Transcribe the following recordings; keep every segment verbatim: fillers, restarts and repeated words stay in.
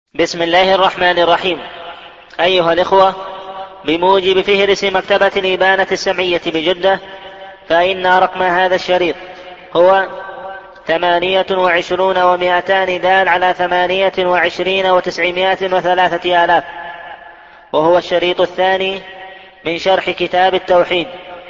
بسم الله الرحمن الرحيم. أيها الإخوة، بموجب فهرس مكتبة الإبانة السمعية بجدة، فإن رقم هذا الشريط هو ثمانية وعشرون ومائتان دال على ثمانية وعشرين وتسعمائة وثلاثة آلاف، وهو الشريط الثاني من شرح كتاب التوحيد.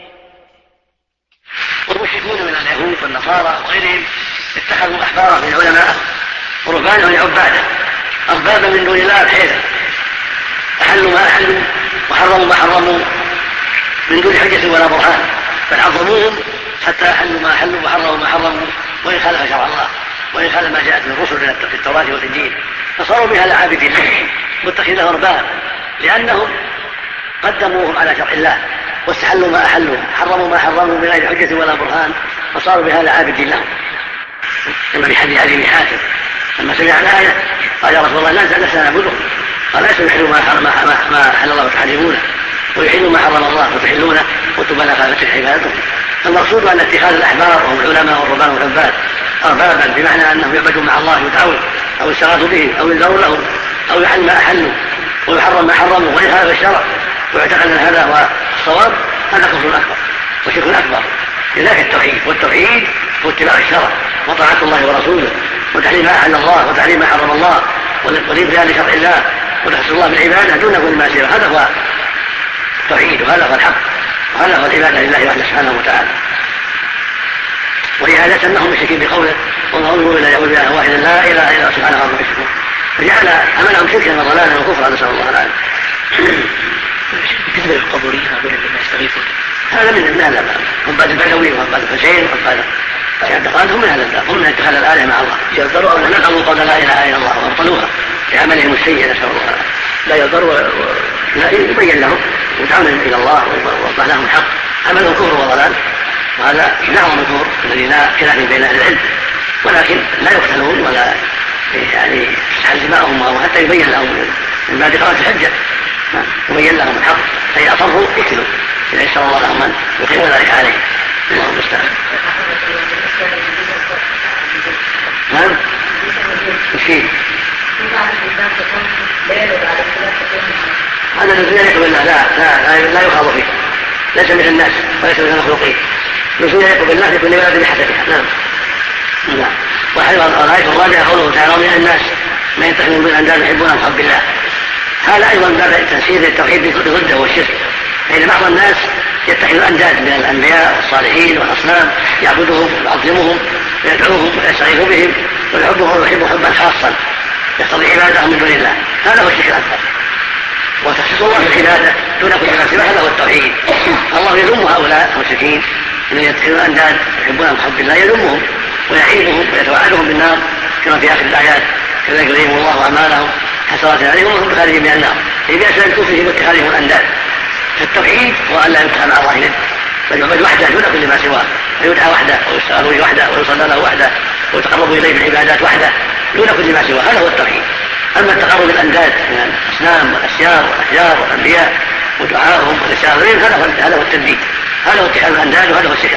والمشركون من اليهود والنصارى وغيرهم اتخذوا أحبارا من علماء ورهبانهم لعباده أربابا من دون الله بحيث أحلوا ما أحلوا وحرموا ما حرموا من دون حجة ولا برهان، بل عظموهم حتى أحلوا ما أحلوا وحرموا ما حرموا وإن خالف شرع الله وإن خالف ما جاءت من الرسل في التوراة والإنجيل، فصاروا بها لعابدين متخذها أرباب لأنهم قدموهم على شرع الله واستحلوا ما أحلوا حرموا ما حرموا بغير حجة ولا برهان، فصاروا بها لعابدين لهم. كما في حديث أبي حاتم لما سمع الآية قال يا رسول الله لا سنعبدهم، قال ليسوا يحلوا ما حل الله وتحرمونه ويحلوا ما حرم الله وتحلونه وتبالغ في عبادتهم. المقصود أن اتخاذ الأحبار وهم العلماء والرهبان والعباد أربابا بمعنى أنهم يعبدون مع الله يدعون أو يستغاثوا بهم أو ينذروا لهم أو يحل ما أحلوا ويحرم ما حرموا وإن هذا الشرع ويعتقد أن هذا هو الصواب، هذا كفر أكبر وشرك أكبر. لذلك التوحيد، والتوحيد هو اتباع الشرع وطاعة الله ورسوله وتحريم ما أحل الله وتحريم ما حرم الله والانقياد لشرع الله وتحصيل الله بالعبادة دون كل ما سواه، هذا هو التوحيد وهذا هو الحق وهذا هو العبادة لله وحده سبحانه وتعالى. ولهذا سماهم مشركين بقوله وانظروا إلى يقول بها واحدا لا إله إلا سبحانه وتعالى يشركون، فجعل عملهم شركا وضلالا وكفرا نسأل الله العافية. بالنسبة للقبوريين هؤلاء الذين يستغيثون هذا من من هذا الباب، هم بعد البدوي وهم بعد الحسين وهم بعد الاعتقاد هم من هذا الباب، هم من اتخاذ الآلهة مع الله يقدروا أو نقضوا قول لا إله إلا الله وأبطلوها بعملهم السيء نسأل الله العافية. لا يقدروا لا يبين لهم وتعامل إلى الله ووضح لهم الحق، عملهم كفر وضلال، وهذا نعم الكفر الذي لا خلاف بين أهل العلم، ولكن لا يقتلون ولا يعني تسحل دماءهم أو حتى يبين لهم من بعد قراءة الحجة يبين لهم الحق، فإذا أصروا يقتلوا إذا يسر الله لهم من يقيم ذلك عليه. الله المستعان. نعم فيه هذا الذي يليق بالله لا لا لا يخاض فيه، ليس مثل الناس وليس مثل المخلوقين، الذي يليق بالله في كل بلد بحسبها. نعم نعم. وأيضا الآية الرابعة قوله تعالى من الناس ما يتخذون من الأنداد يحبونهم حب الله، هذا أيضا باب تنسيب التوحيد ضده والشرك، فإن بعض الناس يتخذ أنداد من الأنبياء والصالحين والأصنام يعبدهم ويعظمهم ويدعوهم ويستغيث بهم ويحبهم ويحب حبا خاصا يقتضي عبادهم من دون الله، هذا هو الشرك الأكبر. وتخصيص الله بالعبادة دون كل ما سواه هذا هو التوحيد. الله يذم هؤلاء المشركين الذين يتخذون أنداد يحبونهم حب الله، يذمهم ويعيبهم ويتوعدهم بالنار كما في آخر الآيات كذلك يريهم الله أعمالهم حسرات عليهم وهم بخارجين من النار، أي بأسباب كفرهم واتخاذهم الأنداد. فالتوحيد هو أن لا يدعى مع الله ند، بل يعبد وحده دون كل ما سواه، فيدعى وحده ويستغاث به وحده ويصلى له وحده ويتقرب إليه بالعبادات وحده دون كل ما سواه، هذا هو التوحيد. أما التقرب بالأنداد من الأصنام والأشجار والأحجار والأنبياء ودعائهم والاستغاثة هذا هو التنديد، هذا هو اتخاذ الأنداد وهذا هو الشرك.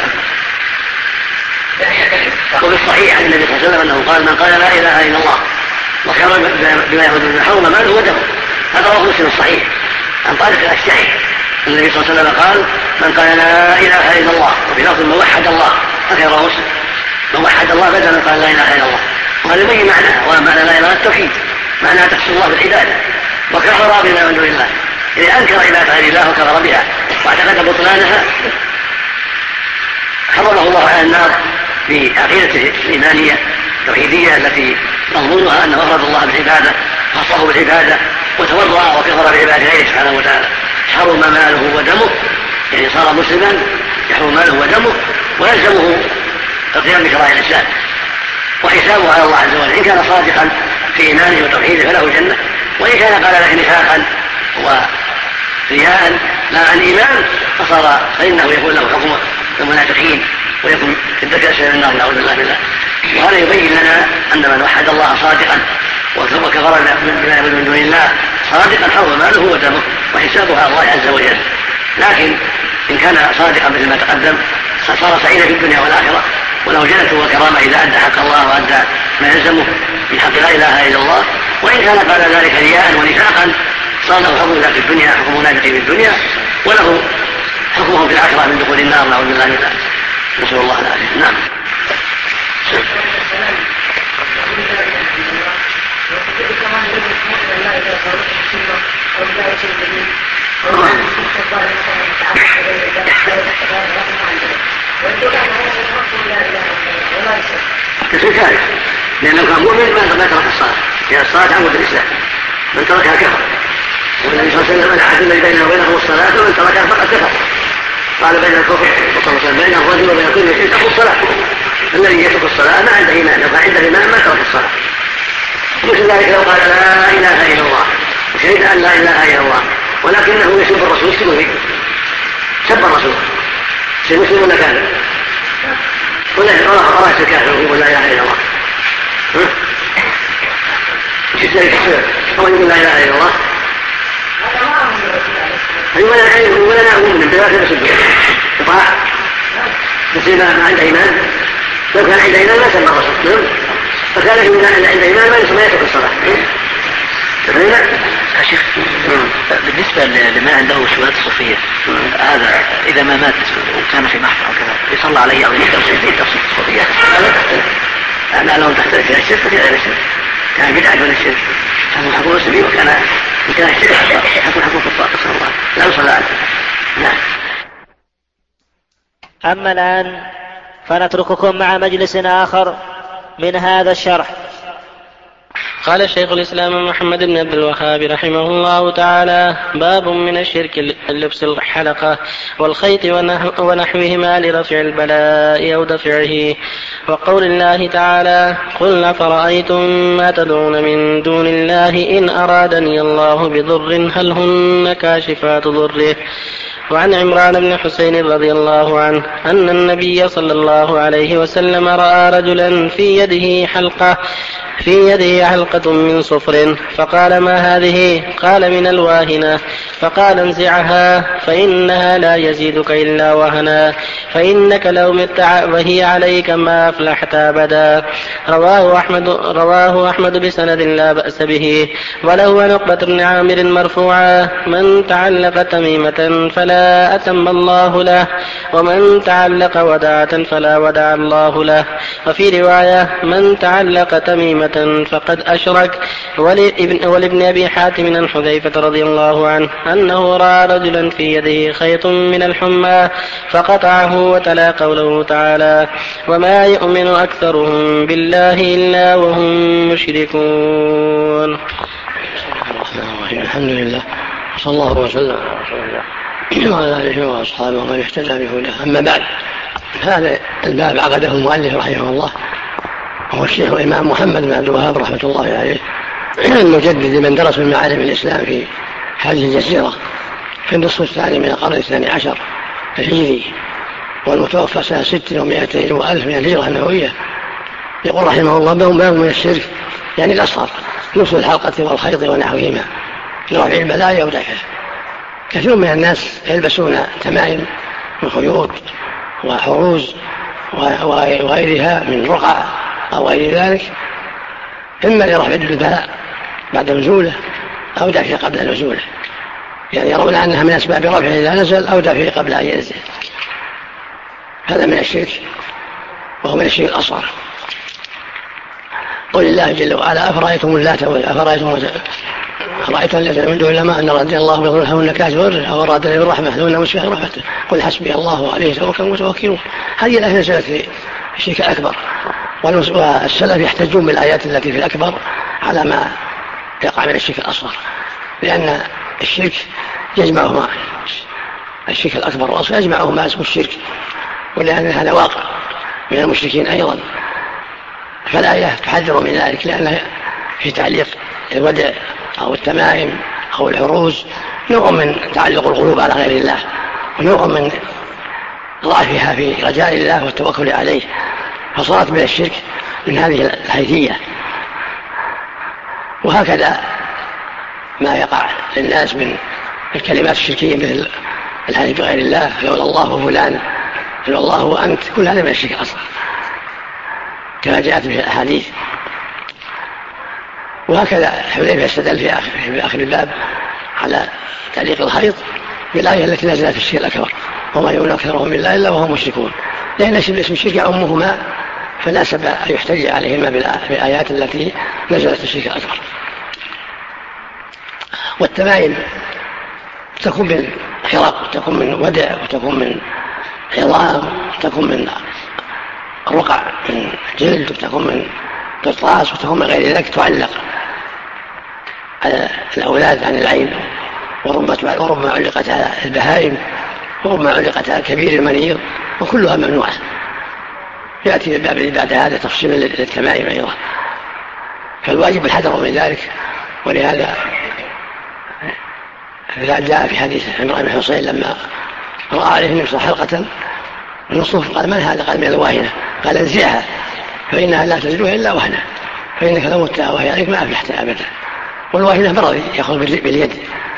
وفي الصحيح عن النبي صلى الله عليه وسلم أنه قال من قال لا إله إلا الله وكفر بما يعبد من حرم ماله ودمه، هذا رواه مسلم الصحيح عن طارق الأشجعي. النبي صلى الله عليه وسلم قال من قال لا إله إلا الله، وفي لفظ من وحد الله، هكذا رواه مسلم من وحد الله بدل من قال لا إله إلا الله، وهذا يبين معناه ومعنى لا إله التوحيد، معناه تخصيص الله بالعبادة، وكفر بما من دون الله إذا أنكر عبادة غير الله وكفر بها واعتقد بطلانها حرمه الله على النار بعقيدته الإيمانية التوحيدية التي مضمونها أنه أفرد الله بالعبادة خصه بالعبادة وتورع وكفر بعبادة غيره سبحانه وتعالى، حرم ماله ودمه، يعني صار مسلما يحرم ماله ودمه ويلزمه القيام بشرائع الإسلام وحسابه على الله عز وجل، إن كان صادقا في إيمانه وتوحيده فله الجنة، وإن كان قال له نفاقا ورياء لا عن إيمان فصار فإنه يكون له حكم المنافقين ويكون في الدرك الأسفل من النار نعوذ بالله منه. وهذا يبين لنا أن من وحد الله صادقا وكفر بما يعبد من دون الله صادقا حرم ماله ودمه وحسابه على الله عز وجل. لكن إن كان صادقا مثل ما تقدم صار سعيدا في الدنيا والآخرة وله جنة وكرامة إذا أدى حق الله وأدى ما يلزمه من حق لا إله إلا الله وإن كان بعد ذلك رياء ونفاقا صار له حكم ذلك في الدنيا، حكم منافق في الدنيا، وله حكمه في الآخرة من دخول النار، نعوذ بالله من ذلك، نسأل الله العافية. نعم. كثير كارث، لأنه كان مؤمن ما ترك الصلاة، هي الصلاة عمود الإسلام، من تركها كفر. والنبي صلى الله عليه وسلم العهد الذي بينه وبينهم الصلاة، ومن تركها فقد كفر. قال بين الكفر بين الرجل وبين كل شيء ترك الصلاة. الذي يترك الصلاة ما عنده إيمان، لو كان عنده إيمان ما ترك الصلاة. مثل ذلك لو قال لا إله إلا الله وشهد أن لا إله إلا الله ولكنه يسب الرسول، يسب فيه سب الرسول، سيمسلمون كافر ولا رأس الكافر ويقول لا إله إلا الله، شفت ذلك السبب أو يقول لا إله إلا الله ولا نعلم من بذلك يسب يطاع بس ما عنده إيمان. لو كان عنده إيمان ما سب الرسول، فكان عنده إيمان ما يسمى يترك الصلاة. يا شيخ بالنسبة لما عنده شبهات الصوفية، هذا إذا ما مات وكان في محفل أو كذا يصلى عليه أو يحتفظ في تفسير الصوفية؟ لا لو تحترك إلى الشرك ففي غير الشرك، كان بدعة من الشرك، كان حكم السبيل، وكان كان الشرك حكم حكم كفار، صلى الله لا يصلى عليه. نعم. أما الآن فنترككم مع مجلس آخر من هذا الشرح. قال الشيخ الإسلام محمد بن عبد الوهاب رحمه الله تعالى: باب من الشرك لبس الحلقة والخيط ونحوهما لرفع البلاء أو دفعه. وقول الله تعالى: قل أفرأيتم ما تدعون من دون الله إن أرادني الله بضر هل هن كاشفات ضره. وعن عمران بن حسين رضي الله عنه أن النبي صلى الله عليه وسلم رأى رجلا في يده حلقة في يده حلقة من صفر، فقال: ما هذه؟ قال: من الواهنة. فقال: انزعها فإنها لا يزيدك إلا وهنا، فإنك لو مت وهي عليك ما أفلحت أبدا. رواه أحمد, رواه أحمد بسند لا بأس به. وله عن عقبة بن عامر مرفوعا: من تعلق تميمة فلا أتم الله له، ومن تعلق ودعة فلا ودع الله له. وفي رواية: من تعلق تميمة فقد أشرك. ولابن أبي حاتم عن حذيفة رضي الله عنه أنه رأى رجلا في يده خيط من الحمى فقطعه، وتلا قوله تعالى: وما يؤمن أكثرهم بالله إلا وهم مشركون. الحمد لله، صلى الله وسلم على رسول الله وعلى آله وأصحابه ومن اهتدى بهداه. أما بعد، هذا الباب عقده المؤلف رحمه الله هو الشيخ الإمام محمد بن عبد الوهاب رحمة الله عليه، المجدد من درس من معالم الإسلام في هذه الجزيرة في النصف الثاني من القرن الثاني عشر الهجري، والمتوفى سنة ست ومائتين وألف من الهجرة النبوية. يقول رحمه الله: باب من الشرك يعني الأصغر، لبس الحلقة والخيط ونحوهما لرفع البلاء ودفعه. كثير من الناس يلبسون تمائم وخيوط وحروز وغيرها من رقع أو غير ذلك، إما لرفع البلاء بعد نزوله أو دفعه قبل نزوله، يعني يرون أنها من أسباب رفعه إذا نزل أو دفعه قبل أن ينزل. هذا من الشرك، وهو من الشرك الأصغر. قل الله جل وعلا: أفرأيتم اللات أفرأيتم أفرأيتم اللات من دون الله أن رضي الله بضر هن كاشف ضره أو أراد لي بالرحمة هن مشفع رحمته قل حسبي الله وعليه توكل متوكلون. هذه الآية نزلت في الشرك الأكبر، والسلف يحتجون بالآيات التي في الأكبر على ما يقع من الشرك الأصغر، لأن الشرك يجمعهما، الشرك الأكبر والأصغر يجمعهما اسم الشرك، ولأن هذا واقع من المشركين أيضا. فالآية تحذر من ذلك، لأن في تعليق الودع أو التمائم أو العروز نوع من تعلق القلوب على غير الله، ونوع من ضعفها في رجاء الله والتوكل عليه، فصارت من الشرك من هذه الحيثية. وهكذا ما يقع للناس من الكلمات الشركية مثل الحلف بغير الله، لولا الله فلان، لولا الله وأنت، كل هذا من الشرك أصلا كما جاءت في الأحاديث. وهكذا حذيفة استدل في آخر, في آخر الباب على تعليق الخيط بالآية التي نزلت في الشرك الأكبر وما يؤمن أكثرهم بالله إلا وهم مشركون، لأن اسم الشرك يعمهما فناسب أن يحتج عليهما بالآيات التي نزلت في الشرك الأكبر. والتمائم تكون من حرق وتكون من ودع وتكون من عظام وتكون من رقع من جلد وتكون من قرطاس وتكون من غير ذلك تعلق على الأولاد عن العين، وربما علقت على البهائم وربما علقت على الكبير المنير، وكلها ممنوعة. يأتي الباب اللي بعد هذا تفصيل للتمائم أيضا، فالواجب الحذر من ذلك. ولهذا جاء في حديث عمران بن حصين لما رأى عليه النبي حلقة من الصوف قال: من هذا؟ قال: من الواهنة. قال: انزعها فإنها لا تزلها إلا وهنة، فإنك لو متها وهي عليك ما أفلحت أبدا. والواهنة مرض يأخذ باليد.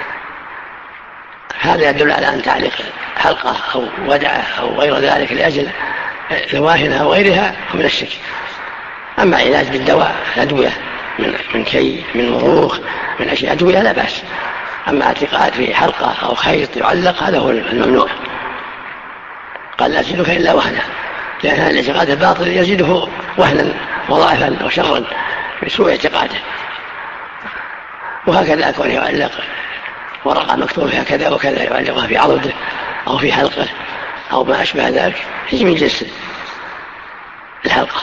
هذا يدل على أن تعليق حلقة أو ودعة أو غير ذلك لأجل الواهنة أو غيرها من الشرك. أما علاج بالدواء الأدوية من, من كي من مروخ من أشياء أدوية لا بأس. أما اعتقاد في حلقة أو خيط يعلق هذا هو الممنوع. قال: لا تزيدك إلا وهنا، لأن هذا الاعتقاد الباطل يزيده وهنا وضعفا وشرا بسوء اعتقاده. وهكذا أكون يعلق ورقة مكتوب فيها كذا وكذا يعلقها في عضده أو في حلقه أو ما أشبه ذلك، يجب من جنس الحلقة،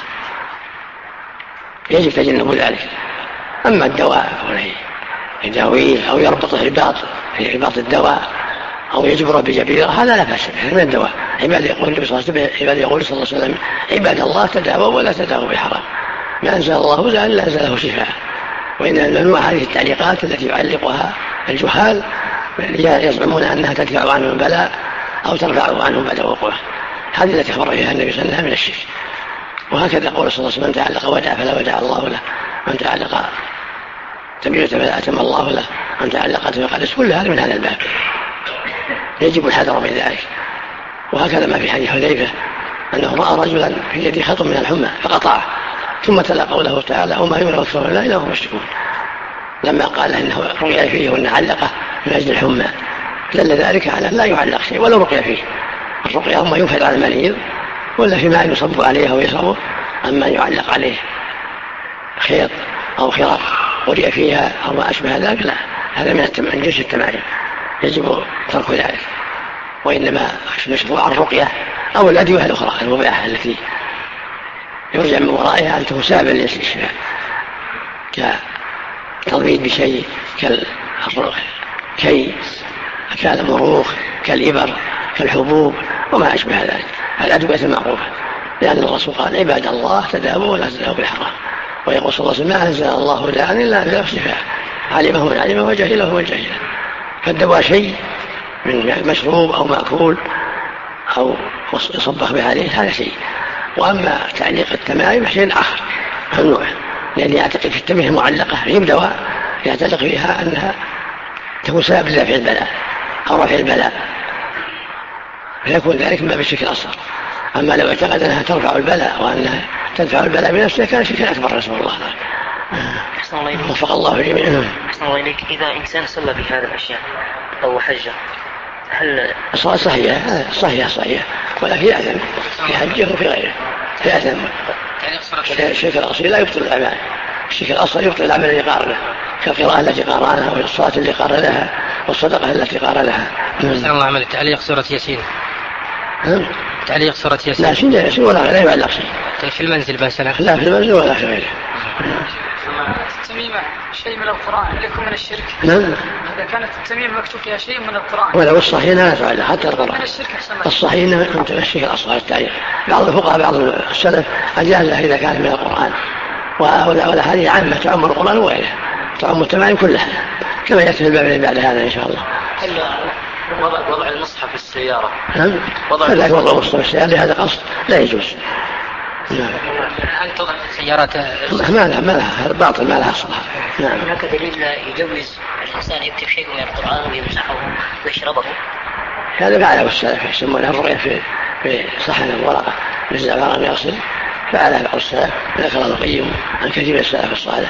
يجب تجنب ذلك. أما الدواء يداويه أو يربطه رباط في رباط الدواء أو يجبره بجبيرة هذا لا بأس به من الدواء. عباد يقول صلى الله عليه وسلم: عباد الله تداووا ولا تداووا بالحرام، ما أنزل الله لا إلا أنزله شفاء. وإن الممنوع هذه التعليقات التي يعلقها الجهال يزعمون أنها تدفع عنهم البلاء أو ترفع عنهم بعد وقوعه، هذه التي أخبر فيها النبي صلى الله عليه وسلم من الشرك. وهكذا قول صلى الله عليه وسلم: من تعلق ودع فلا ودع الله له، من تعلق تميمة فلا أتم الله له، من تعلق فقدس. كل هذا من هذا الباب يجب الحذر من ذلك. وهكذا ما في حديث حذيفة أنه رأى رجلا في يده خط من الحمى فقطعه، ثم تلا قوله تعالى: وما يؤمن أكثرهم بالله إلا هم مشركون، لما قال إنه رقي فيه وأن علقه من أجل الحمى دل ذلك على لا يعلق شيء ولو رقي فيه. الرقية هم ينفذ على المريض ولا في ماء يصب عليه أو يشربه، أما يعلق عليه خيط أو خراق ورئ فيها أو ما أشبه ذلك لا، هذا من جنس التمارين يجب ترك ذلك. وإنما مشروع الرقية أو الأدوية الأخرى المباحة التي يرجع من ورائها أن تسابق للشفاء، كالتضميد بشيء كي كالمروخ كالإبر كالحبوب وما أشبه ذلك، الأدوية المعروفة. لأن الرسول قال: عباد الله تداووا ولا تداووا بالحرام. ويقول صلى الله عليه وسلم: ما أنزل الله داء إلا أنزل الشفاء، علمه من علمه وجهله من جهله. فالدواء شيء من مشروب أو مأكول أو يصبخ به عليه هذا شيء. وأما تعليق التمائم شيء آخر ممنوع، لأن يعتقد في التمائم المعلقة هي دواء يعتقد فيها أنها تكون سبب لدفع البلاء أو رفع البلاء، فيكون ذلك من باب الشرك الأصغر. أما لو اعتقد أنها ترفع البلاء وأنها تدفع البلاء بنفسها كان شرك أكبر نسأل الله. أحسن الله إليك. وفق الله جميعا. أحسن الله إليك. إذا إنسان صلى بهذه الأشياء أو حجة هل الصلاة صحيحة صحيحة صحيحة ولكن يأثم في حجه وفي غيره، يأثم. الشرك الأصغر لا يبطل الأعمال، الشرك الأصغر يبطل الأعمال التي قارنها كالقراءة التي قارنها والصلاة التي قارنها والصدقة التي قارنها. نسأل الله عمل تعليق سورة ياسين. تعليق سورة ياسين. لا شيء ياسين ولا لا يعلق شيء. في المنزل مثلا. لا في المنزل ولا في غيره. التميمة شيء من القرآن لكم من الشرك. نعم. إذا كانت التميمة مكتوب فيها شيء من القرآن. ولو الصحيح لا تعلق حتى القرآن. من الشرك أحسن. الصحيح إنه أنت الشرك الأصغر التعليق. بعض الفقهاء بعض السلف أجازها إذا كانت من القرآن، ولا هذه عامة تعم القرآن وغيره، تعم التمائم كلها كما يأتي في الباب اللي بعد هذا إن شاء الله. وضع وضع المصحف في السيارة. نعم. هذا وضع المصحف في السيارة لهذا قصد لا يجوز. نعم. هل توضع السيارات؟ ما لها ما لها باطل ما لها صلاة. نعم. هناك دليل يجوز الإنسان يكتب شيء من القرآن ويمسحه ويشربه. هذا فعله السلف يسمونه الرؤية في في صحن الورقة بالزعفران يغسل، فعله بعض السلف ذكر ابن القيم عن كثير من السلف الصالح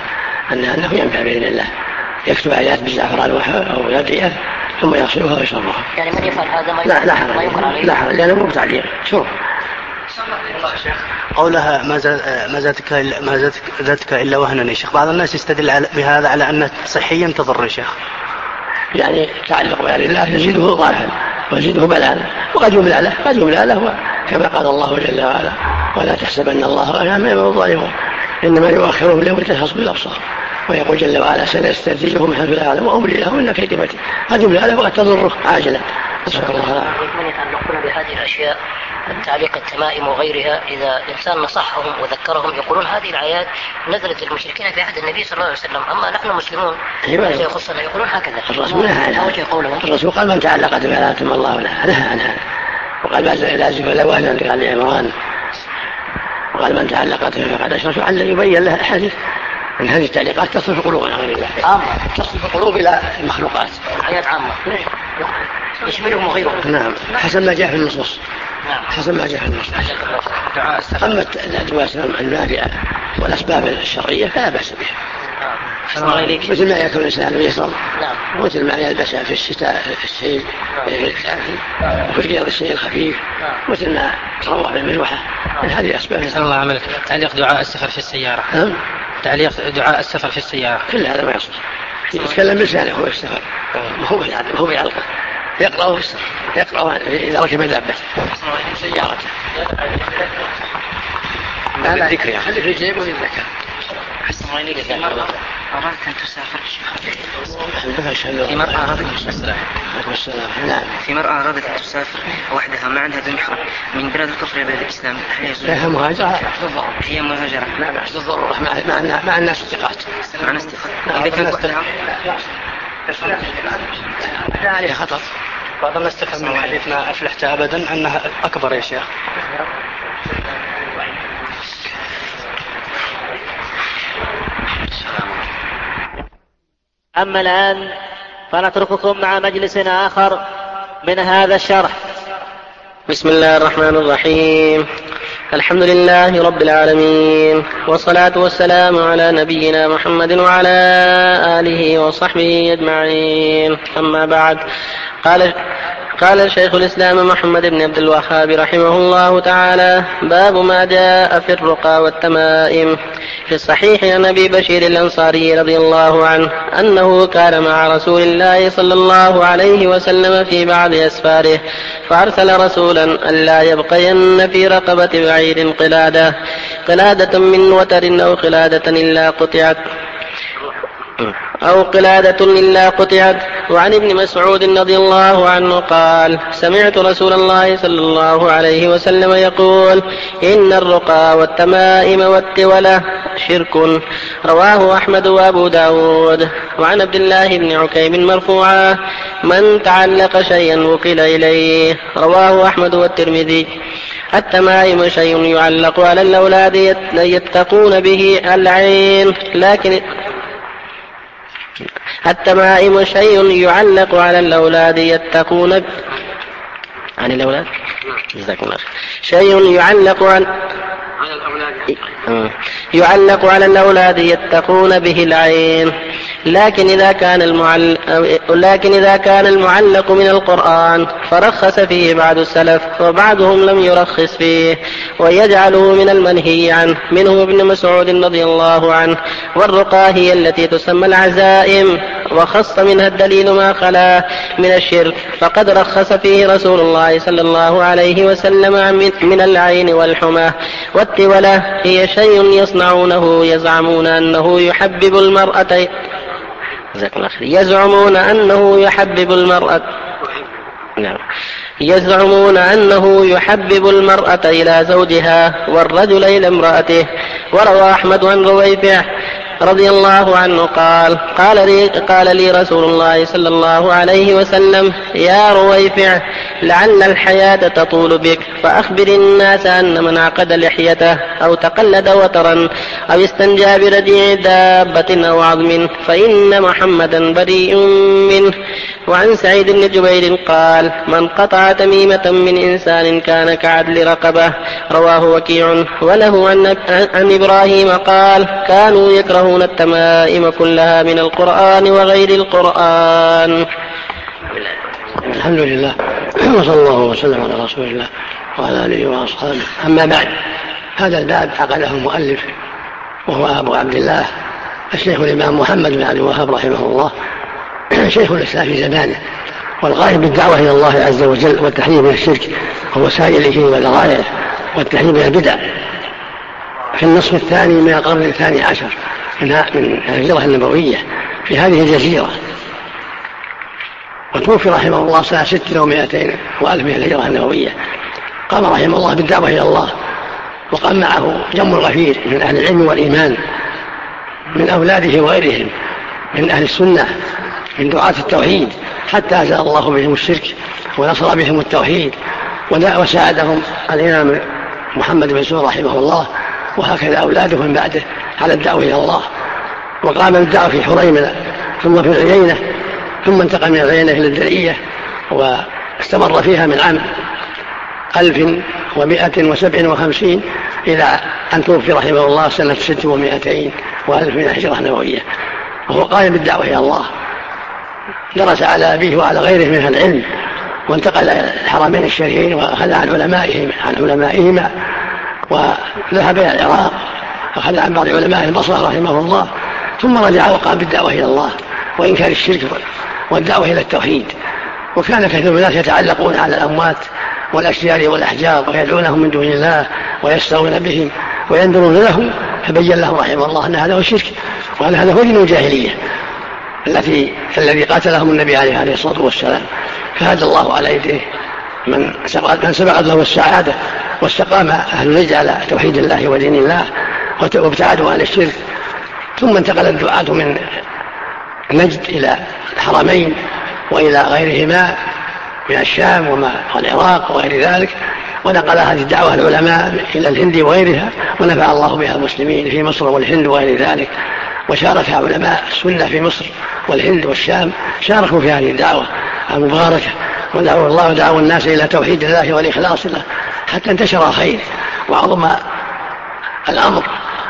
أنه, أنه ينفع بإذن الله، يكتب آيات بالزعفران أو الأدعية ثم يغسلها ويشربها. يعني من يفعل هذا ما لا لا حرج، لا حرج لأنه مو بتعليق شرب. قولها ما زادتك ما زادتك إلا وهنا يا شيخ، بعض الناس يستدل بهذا على أن صحيا تضر يا شيخ. يعني تعلق بآل الله يزيده ضررا ويزيده بلاء، وقد يملى له قد يملى له كما قال الله جل وعلا ولا تحسبن الله غنيا عما الظالمون إنما يؤخرهم ليوم تشخص بالأبصار، ويقول جل وعلا سنستدرجهم من حيث لا يعلمون وأملي لهم إن كيدي متين. قد يملى له وقد تضره عاجلا. من يتعلقون بهذه الأشياء التعليق التمائم وغيرها، إذا إنسان نصحهم وذكرهم يقولون هذه الآيات نزلت المشركين في عهد النبي صلى الله عليه وسلم، أما نحن مسلمون لا يخصنا، يقولون هكذا. الرسول الرسول قال من تعلقت بما ثم الله لها نهى عنها، وقال ما لازم ولا وهنا قال عمران، وقال من تعلقت بما فقد أشرك، وعلى يبين له الحديث أن هذه التعليقات تصرف قلوبنا غير الله، عامة تصرف قلوب إلى المخلوقات، آيات عامة يشملهم وغيرهم. نعم حسب ما جاء في النصوص. نعم حسب ما جاء في النصوص. أما الأدوات النافعة والأسباب الشرعية فلا بأس بها، مثل ما يأكل الإنسان يصل، مثل ما يلبسها في الشتاء الشيء في رياض الشيء الخفيف، مثل ما تروح بالمروحة، هذه أسباب. نسأل الله عملك. تعليق دعاء السفر في السيارة. أه؟ تعليق دعاء السفر في السيارة كل هذا ما يصل، يتكلم بلسانه هو السفر، هو هو بيعلقه يقرأه في السفر، يقرأه إذا ركب دابته سيارته. لا لا ذكر يعني خلي في جيبه يتذكر. أردت أن تسافر في مرأة أرادت السلام نعم في مرأة أرادت أن تسافر وحدها مع عندها ذو محرم من بلاد الكفر إلى بلاد الإسلام، هي مهاجرة. هي مهاجرة لا بأس بالضرورة مع مع الناس استقاط مع الناس استقاط إذا كانت وحدها لا عليها خطر. بعض الناس تفهم من حديث ما أفلحت أبدا أنها أكبر يا شيخ. أما الآن فنترككم مع مجلس آخر من هذا الشرح. بسم الله الرحمن الرحيم. الحمد لله رب العالمين، والصلاة والسلام على نبينا محمد وعلى آله وصحبه أجمعين، أما بعد. قال قال شيخ الإسلام محمد بن عبد الوهاب رحمه الله تعالى: باب ما جاء في الرقى والتمائم. في الصحيح عن أبي بشير الأنصاري رضي الله عنه أنه كان مع رسول الله صلى الله عليه وسلم في بعض أسفاره، فأرسل رسولا ألا يبقين في رقبة بعير قلادة قلادة من وتر أو قلادة إلا قطعت أو قلادة إلا قطعت. وعن ابن مسعود رضي الله عنه قال: سمعت رسول الله صلى الله عليه وسلم يقول: إن الرقى والتمائم والتولة شرك. رواه أحمد وأبو داود. وعن عبد الله بن عكيم مرفوعا: من تعلق شيئا وكل إليه. رواه أحمد والترمذي. التمائم شيء يعلق على الأولاد يتقون به العين، لكن التمائم شيء يعلق على الأولاد يتقون ب... عن الأولاد شيء يعلق عن يعلق على الأولاد يتقون به العين، لكن إذا كان المعل... لكن إذا كان المعلق من القرآن فرخص فيه بعض السلف، وبعضهم لم يرخص فيه ويجعله من المنهي عنه، منه ابن مسعود رضي الله عنه. والرقى هي التي تسمى العزائم، وخص منها الدليل ما خلا من الشرك، فقد رخص فيه رسول الله صلى الله عليه وسلم من العين والحمى. والتولة هي شيء يصنعونه يزعمون أنه يحبب المرأة يزعمون أنه يحبب المرأة يزعمون أنه يحبب المرأة إلى زوجها والرجل إلى امرأته. وروى أحمد عن رويفع رضي الله عنه قال: قال لي, قال لي رسول الله صلى الله عليه وسلم: يا رويفع، لعل الحياة تطول بك، فأخبر الناس أن من عقد لحيته أو تقلد وترا أو استنجى برديع دابة أو عظم فإن محمدا بريء منه. وعن سعيد بن جبير قال: من قطع تميمة من إنسان كان كعدل رقبة. رواه وكيع. وله عن, عن إبراهيم قال: كانوا يكرهون التمائم كلها من القرآن وغير القرآن. الحمد لله، وصلى الله وسلم على رسول الله وعلى آله وأصحابه. أما بعد، هذا الباب عقده المؤلف وهو أبو عبد الله الشيخ الإمام محمد بن عبد الوهاب رحمه الله، شيخ الإسلام في زمانه، والغاية بالدعوة إلى الله عز وجل والتحذير من الشرك ووسائله وذرائعه والتحذير من البدع في النصف الثاني من القرن الثاني عشر من الهجرة النبوية في هذه الجزيرة، وتوفي رحمه الله سنة ست ومائتين وألف من الهجرة النبوية. قام رحمه الله بالدعوة إلى الله، وقام معه جم الغفير من أهل العلم والإيمان من أولاده وغيرهم من أهل السنة من دعاة التوحيد، حتى أزال الله بهم الشرك ونصر بهم التوحيد، وساعدهم الإمام محمد بن سور رحمه الله، وهكذا أولاده من بعده على الدعوة إلى الله. وقام بالدعوة في حريمة ثم في العيينة، ثم انتقل من العيينة إلى الدرعية، واستمر فيها من عام ألف ومائة وسبع وخمسين إلى أن توفي رحمه الله سنة ست ومائتين وألف من الهجرة النبوية، وهو قائم بالدعوة إلى الله. درس على أبيه وعلى غيره من العلم، وانتقل إلى الحرمين الشريفين وأخذ عن علمائهم عن علمائهما وذهب إلى العراق، أخذ عن بعض علماء البصرة رحمه الله، ثم رجع وقام بالدعوة إلى الله وإنكار الشرك والدعوة إلى التوحيد. وكان كثير من الناس يتعلقون على الأموات والأشجار والأحجار ويدعونهم من دون الله ويستغون بهم وينذرون لهم، فبين لهم رحمه الله أن هذا هو الشرك، وأن هذا هو دين الجاهلية التي الذي قاتلهم النبي عليه الصلاة والسلام. فهدى الله على يديه من سبقت له السعادة، واستقام أهل النجد على توحيد الله ودين الله وابتعدوا عن الشرك. ثم انتقل الدعاة من نجد إلى الحرمين وإلى غيرهما من الشام والعراق وغير ذلك، ونقل هذه الدعوة العلماء إلى الهند وغيرها، ونفع الله بها المسلمين في مصر والهند وغير ذلك. وشارك علماء السنة في مصر والهند والشام، شاركوا في هذه الدعوة المباركة، ودعوا الله ودعوا الناس إلى توحيد الله والإخلاص له، حتى انتشر الخير وعظم الأمر،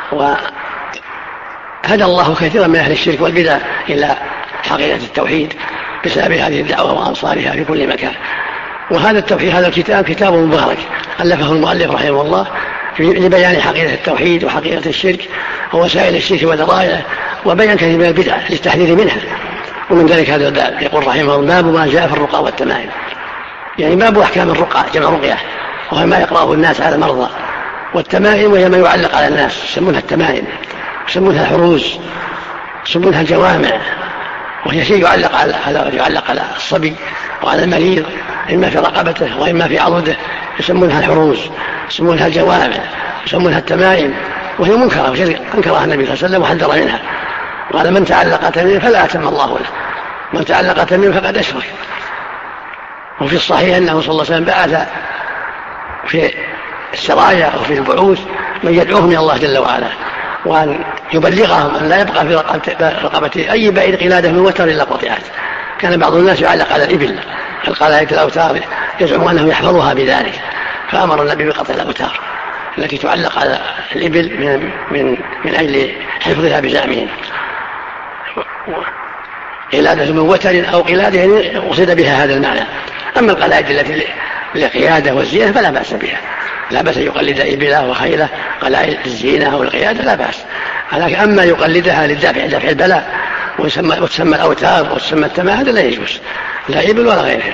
وهدى الله كثيرا من أهل الشرك والبدع إلى حقيقة التوحيد بسبب هذه الدعوة وأنصارها في كل مكان. وهذا التوحيد هذا الكتاب كتاب مبارك ألفه المؤلف رحمه الله لبيان حقيقة التوحيد وحقيقة الشرك ووسائل الشرك وذرائعه، وبيان كثير من البدع للتحذير منها. ومن ذلك هذا الباب يقول رحمه الله: باب ما جاء في الرقى والتمائم، يعني باب أحكام الرقى جمع رقية، وهو ما يقرأه الناس على المرضى، والتمائم وهي ما يعلق على الناس، يسمونها التمائم، يسمونها الحروز، يسمونها الجوامع، وهي شيء يعلق على يعلق على الصبي وعلى المريض، إما في رقبته وإما في عضده، يسمونها الحروز، يسمونها الجوامع، يسمونها التمائم، وهي منكرة وشرك أنكرها النبي صلى الله عليه وسلم وحذر منها، قال: من تعلق تميم فلا أتم الله له، من تعلق تميم فقد أشرك. وفي الصحيح أنه صلى الله عليه وسلم بعث في السرايا أو في البعوث من يدعوهم إلى الله جل وعلا، وأن يبلغهم أن لا يبقى في رقبة أي بعير قلادة من وتر إلا قطعت. كان بعض الناس يعلق على الإبل القلائد الأوتار، يزعم أنه يحفظها بذلك، فأمر النبي بقطع الأوتار التي تعلق على الإبل من, من, من أجل حفظها بزعمهم. قلادة من وتر أو قلادة قصد بها هذا المعنى. أما القلائد التي للقيادة والزينة فلا بأس بها، لا بأس يقلد إبله وخيله قلائد الزينة أو القيادة لا بأس. أما يقلدها للدفع دفع البلاء وتسمى الأوتار وتسمى التماء هذا لا يجوز، لا إبل ولا غيره.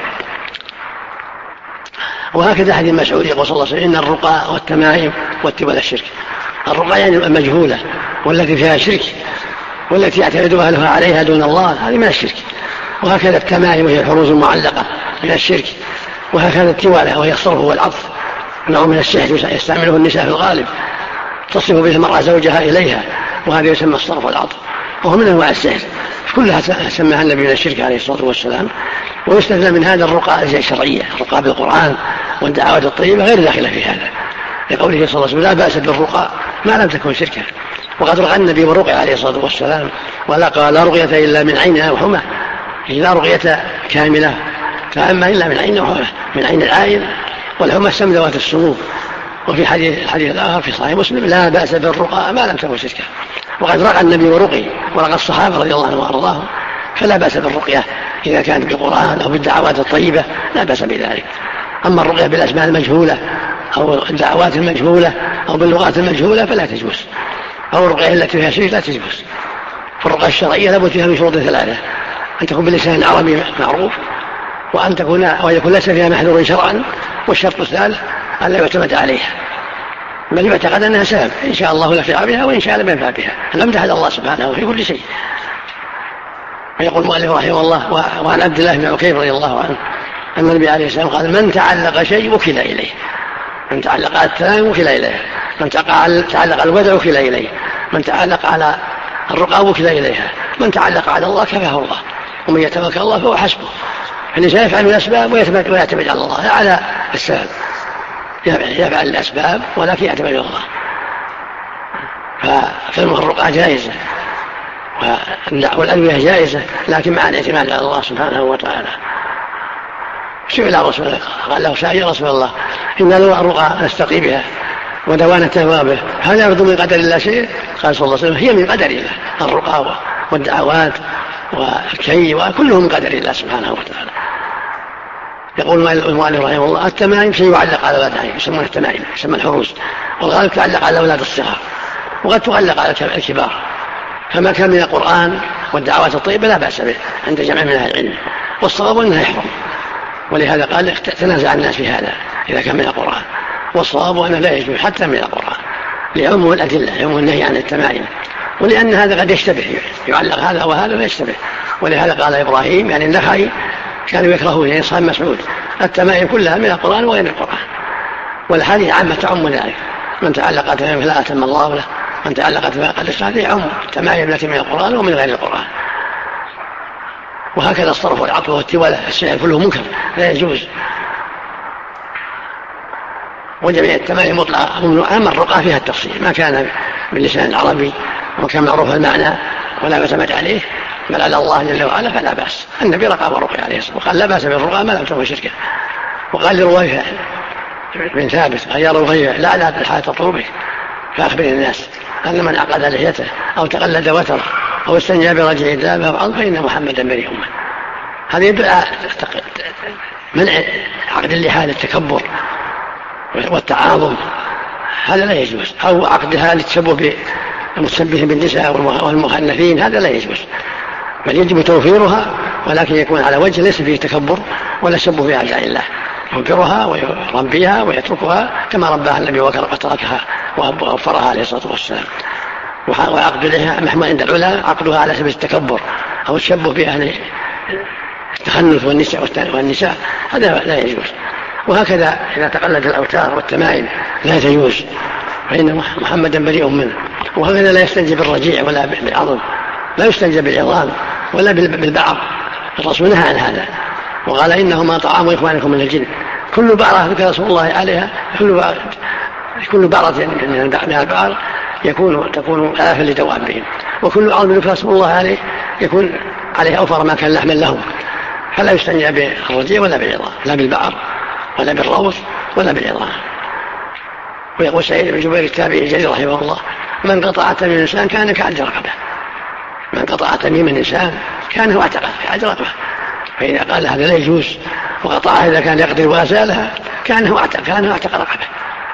وهكذا حديث مسعود يقول صلى الله عليه وسلم: إن الرقى والتمائم والتبال الشرك. الرقى يعني المجهولة والتي فيها شرك والتي يعتمد أهلها عليها دون الله، هذه من الشرك. وهكذا التمائم وهي الحروز المعلقة من الشرك. وهكذا التوالة وهي الصرف والعطف، نوع من السحر يستعمله النساء في الغالب، تصرف به المرأة زوجها إليها، وهذا يسمى الصرف والعطف، وهو من أنواع السحر كلها سماها النبي من الشرك عليه الصلاة والسلام. ويستثنى من هذا الرقى الشرعية، الرقى بالقرآن والدعوات الطيبة غير داخلة في هذا، لقوله صلى الله عليه وسلم لا بأس بالرقى ما لم تكن شركا. وقد رقى النبي ورقي عليه الصلاة والسلام، ولا قال لا رقية إلا من عين أو حمى، لا رقية كاملة فأما إلا من عين أو حمى، من عين العين والحمى السم ذوات السموم. وفي حديث الحديث الآخر في صحيح مسلم لا بأس بالرقى ما لم تكن شركا. وقد رقى النبي ورقي ورقى الصحابة رضي الله عنهم وأرضاهم، فلا بأس بالرقية إذا كانت بالقرآن أو بالدعوات الطيبة لا بأس بذلك. أما الرقية بالأسماء المجهولة أو الدعوات المجهولة أو باللغات المجهولة فلا تجوز، أو الرقية التي فيها شرك لا تجوز. فالرقية الشرعية لابد فيها من شروط ثلاثة: أن تكون بلسان عربي معروف، وأن تكون ويكون ليس فيها محذور شرعا، والشرط الثالث أن لا يعتمد عليها، بل يعتقد أنها سبب إن شاء الله نفع بها وإن شاء لم ينفع بها، أن امتحن الله سبحانه في كل شيء. ويقول المؤلف رحمه الله: وعن عبد الله بن عكيم رضي الله عنه أن النبي عليه السلام قال: من تعلق شيء وكل إليه، من تعلق على التمام وكل إليه، من تعلق الودع وكل إليه، من تعلق على الرقى وكل إليها، من تعلق على الله كفاه الله، ومن يتوكل الله فهو حسبه. الإنسان يفعل الأسباب ويعتمد على الله، لا على السبب، يفعل الأسباب ولكن يعتمد على الله. فالرقى جائزة والأدوية جائزة، لكن مع الاعتماد على الله سبحانه وتعالى. سئل رسول الله قال له سائل يا رسول الله إن الرقى نستقي بها ودوان التهوى به، هل يرد من قدر الله شيء؟ قال صلى الله عليه وسلم: هي من قدر الله، الرقى والدعوات والكي وكلهم من قدر الله سبحانه وتعالى. يقول المؤلف رحمه الله: التمائم شيء يعلق على الودعين يسمونه التمائم، يسمى الحروز، والغالب تعلق على أولاد الصغار، وقد تعلق على الكبار، فما كان من القرآن والدعوات الطيبة لا بأس به عند جمع من أهل العلم، والصواب أنه يحرم. ولهذا قال تنازع الناس في هذا إذا كان من القرآن، والصواب أنه لا يجوز حتى من القرآن لعموم الأدلة، عموم النهي عن التمائم، ولأن هذا قد يشتبه، يعلق هذا وهذا ويشتبه. ولهذا قال إبراهيم يعني النخعي كانوا يكرهون يعني صاحب مسعود التمائم كلها من القرآن وغير القرآن، والحديث عامة تعم ذلك: من تعلق تمائم فلا أتم الله له، من تعلق تمائم قد يعم التمائم التي من القرآن ومن غير القرآن. وهكذا الصرف والعطف والتولة السحر كله منكر لا يجوز. وجميع التمائم مطلقة ممنوعة، أما الرقى فيها التفصيل، ما كان باللسان العربي وكان معروف المعنى ولا يعتمد عليه بل على الله جل وعلا فلا بأس. النبي رقى ورقي عليه الصلاة والسلام وقال لا بأس بالرقى ما لم تكن شركا. وقال لرويفع بن ثابت: قال يا رويفع لا لا الحياة تطلبك فأخبر الناس أن من عقد لحيته أو تقلد وتره أو استنجى برجع دابه فعل فإن محمدا بريء منه. هذا يدل على منع عقد اللحى للتكبر والتعاظم، هذا لا يجوز، أو عقدها للتشبه بالمتشبه بالنساء والمخنثين، هذا لا يجوز، بل يجب توفيرها، ولكن يكون على وجه ليس فيه تكبر ولا تشبه بأعداء الله، ينكرها ويربيها ويتركها كما رباها النبي وتركها ووفرها عليه الصلاة والسلام. وعقد لها محمود عند العلماء عقدها على سبيل التكبر أو التشبه بأهل التخنث والنساء والنساء هذا لا يجوز. وهكذا إذا تقلد الأوتار والتمائم لا تجوز، فإن محمدا بريء منه. وهكذا لا يستنجي بالرجيع ولا بالعظم، لا يستنجي بالعظام ولا بالبعر، الرسول نهى عن هذا وقال إنهما طعام إخوانكم من الجن، كل بعرة ذكر رسول الله عليها، كل بعرة من البعر يكون تكون آفة لدوابهم، وكل عظم ذكر رسول الله عليه يكون عليه أوفر ما كان لحما لهم، فلا يستنجى بالرجيع ولا بالعظام، لا بالبعر ولا بالروث ولا بالعظام. ويقول سعيد بن جبير التابعي الجليل رحمه الله: من قطع تميم الإنسان كان كعد رقبه، من قطع تميم الإنسان كان هو اعتقه كعد رقبه، فإذا قال هذا لا يجوز وقطعها إذا كان يقدر وأزالها كان هو اعتق كان هو اعتق رقبه.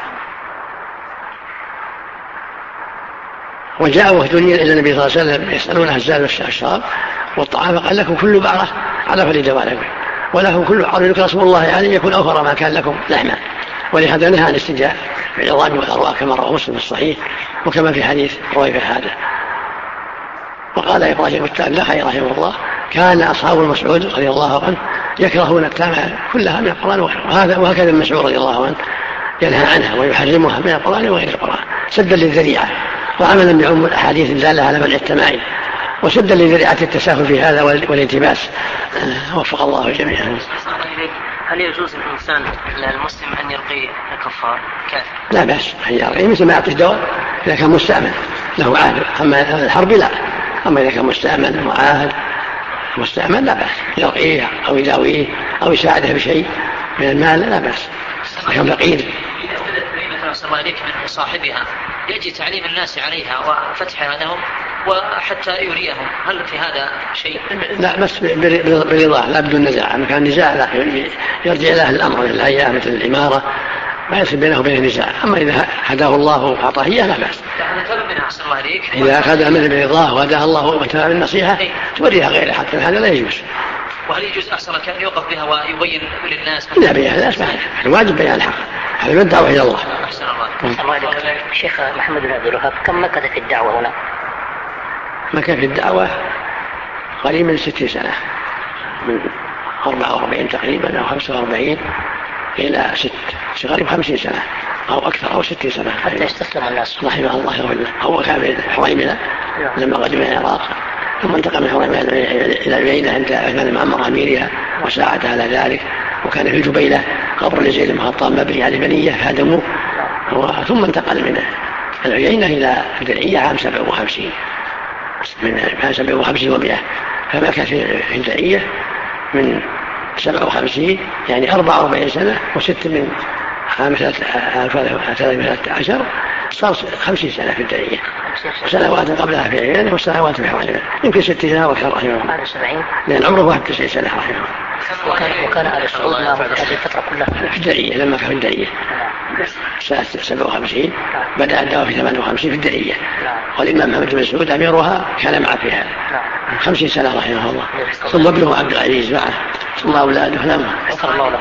وجاء وفد إلى النبي صلى الله عليه وسلم يسألونه الزاد والشراب والطعام، فقال لكم كل بعرة على فلدوالكم وله كل عظم ذكر رسول الله عليه يكون أوفر ما كان لكم لحما. ولهذا نهى عن الاستنجاء بالعظام والأرواح كما رواه مسلم في الصحيح وكما في حديث رويفع هذا. وقال إبراهيم النخعي رحمه الله: كان أصحاب المسعود رضي الله عنه يكرهون التمائم كلها من القرآن وهذا، وهكذا المسعود رضي الله عنه ينهى عنها ويحرمها من القرآن وغير القرآن سدا للذريعة وعملا بعموم الأحاديث الدالة على منع التمائم، وسدا لذريعة التساهل في هذا والالتباس وفق الله الجميع. هل يجوز الإنسان المسلم أن يرقي الكفار كافر؟ لا بأس أن يرقي مثل ما يعطي الدواء إذا كان مستعمل له عهد. أما الحرب لا، أما إذا كان مستعمل وعاهد مستعمل لا بأس يرقيه أو يداويه أو يساعده بشيء من المال لا بأس. عشان فقير إذا ابتدت بريمة صلى الله عليك من صاحبها يجي تعليم الناس عليها وفتحها لهم وحتى يريهم، هل في هذا شيء؟ لا بس برضاه لا بدون نزاع. أما كان نزاع لا يرجع إلى أهل الأمر الهيئة مثل الإمارة ما يصير بينه وبين نزاع. أما إذا هداه الله وأعطاه إياه لا بأس. إذا أخذها منه برضاه وهداه الله وتبع النصيحة توريها غيره حتى هذا لا يجوز. وهل يجوز أحسن كان يوقف بها ويبين للناس؟ لا بيان الناس ما الواجب بيان الحق، هذا من الدعوة إلى الله. أحسن الله. الشيخ محمد بن عبد الوهاب كم مكث في الدعوة هنا؟ مكث في الدعوة قريب من ستين سنة، من أربعة وأربعين تقريبا أو خمسة وأربعين إلى ست قريب خمسين سنة أو أكثر أو ستين سنة حتى يستسلم الناس رحمه الله يرحمه. هو كان من حريملة لما قدم من العراق ثم انتقل من حريملة إلى العيينة عند عثمان بن عمر أميرها وساعد على ذلك. وكان في الجبيلة قبر لزيد بن الخطاب مبني على بنية فهدموه، ثم انتقل من العيينة إلى الدرعية عام سبع وخمسين من عام سبع وخمسين ومئة، فمكث في الدرعية من سبع وخمسين يعني أربع وأربعين سنة وست من عام ثلاثة عشر صار خمسين سنة في الدرعية، سنوات قبلها في العيينة وسنوات في حريملة يمكن ست سنوات وكان رحمه الله لأن عمره واحد تسعين سنة رحمه الله. وكان, وكان آل سعود معه في هذه الفترة كلها في الدرعية. لما كان في الدرعية سنة سبع وخمسين بدأ الدعوة في ثمان وخمسين في الدرعية، والإمام محمد بن سعود أميرها كان معه فيها خمسين سنة رحمه الله، ثم ابنه عبد العزيز معه ثم أولاده. نعم. غفر الله له.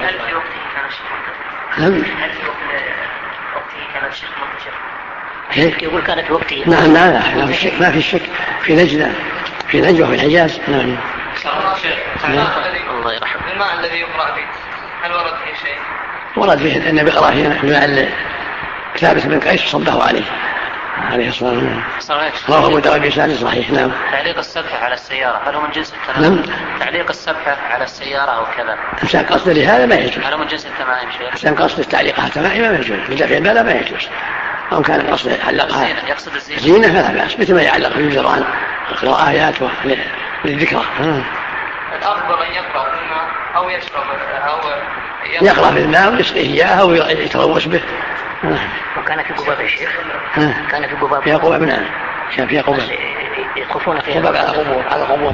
نعم. يقول كان في وقته. نعم لا لا ما في شك ما في شك في نجدة في نجوى في الحجاز. نعم. الله يرحمه. الماء الذي يقرأ به هل ورد فيه شيء؟ ورد فيه النبي قرأ فيه الماء ثابت بن قيس صبه عليه عليه الصلاة والسلام. رواه أبو داود بإسناد صحيح. نعم. تعليق السبحة على السيارة هل هو من جنس التمائم؟ نعم. تعليق السبحة على السيارة أو كذا إنسان قصد لهذا ما يجوز. هل هو من جنس التمائم شيء؟ إنسان قصد تعليقها تمائم ما يجوز، بدفع البلاء ما يجوز. أو كان قصد يعلقها يقصد الزينة زينة فلا بأس، مثل ما يعلق في الجيران يقرأ آيات للذكرى. الأفضل أن يقرأ بالماء أو يشرب أو يقرأ بالماء ويسقيه إياه أو يتروش به. وكان في قباب يا شيخ؟ كان في قباب. في قباب. نعم كان في قباب يطوفون فيها قباب على قبور على قبور.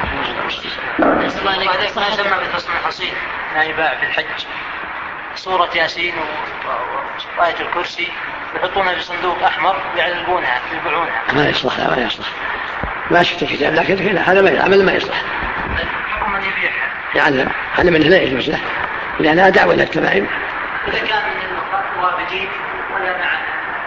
ما يسمى بالحصن الحصين يعني باع في الحج صورة ياسين وآية الكرسي يحطونها في صندوق أحمر ويعلقونها يبيعونها. ما يصلح لا ما يصلح ما شفت كتاب لكن كذا هذا ما يعمل ما يصلح. حكم من يبيعها يعلم هذا من لا يجوز له لأنها دعوة للتمائم. إذا كان من الوابدين ولا مع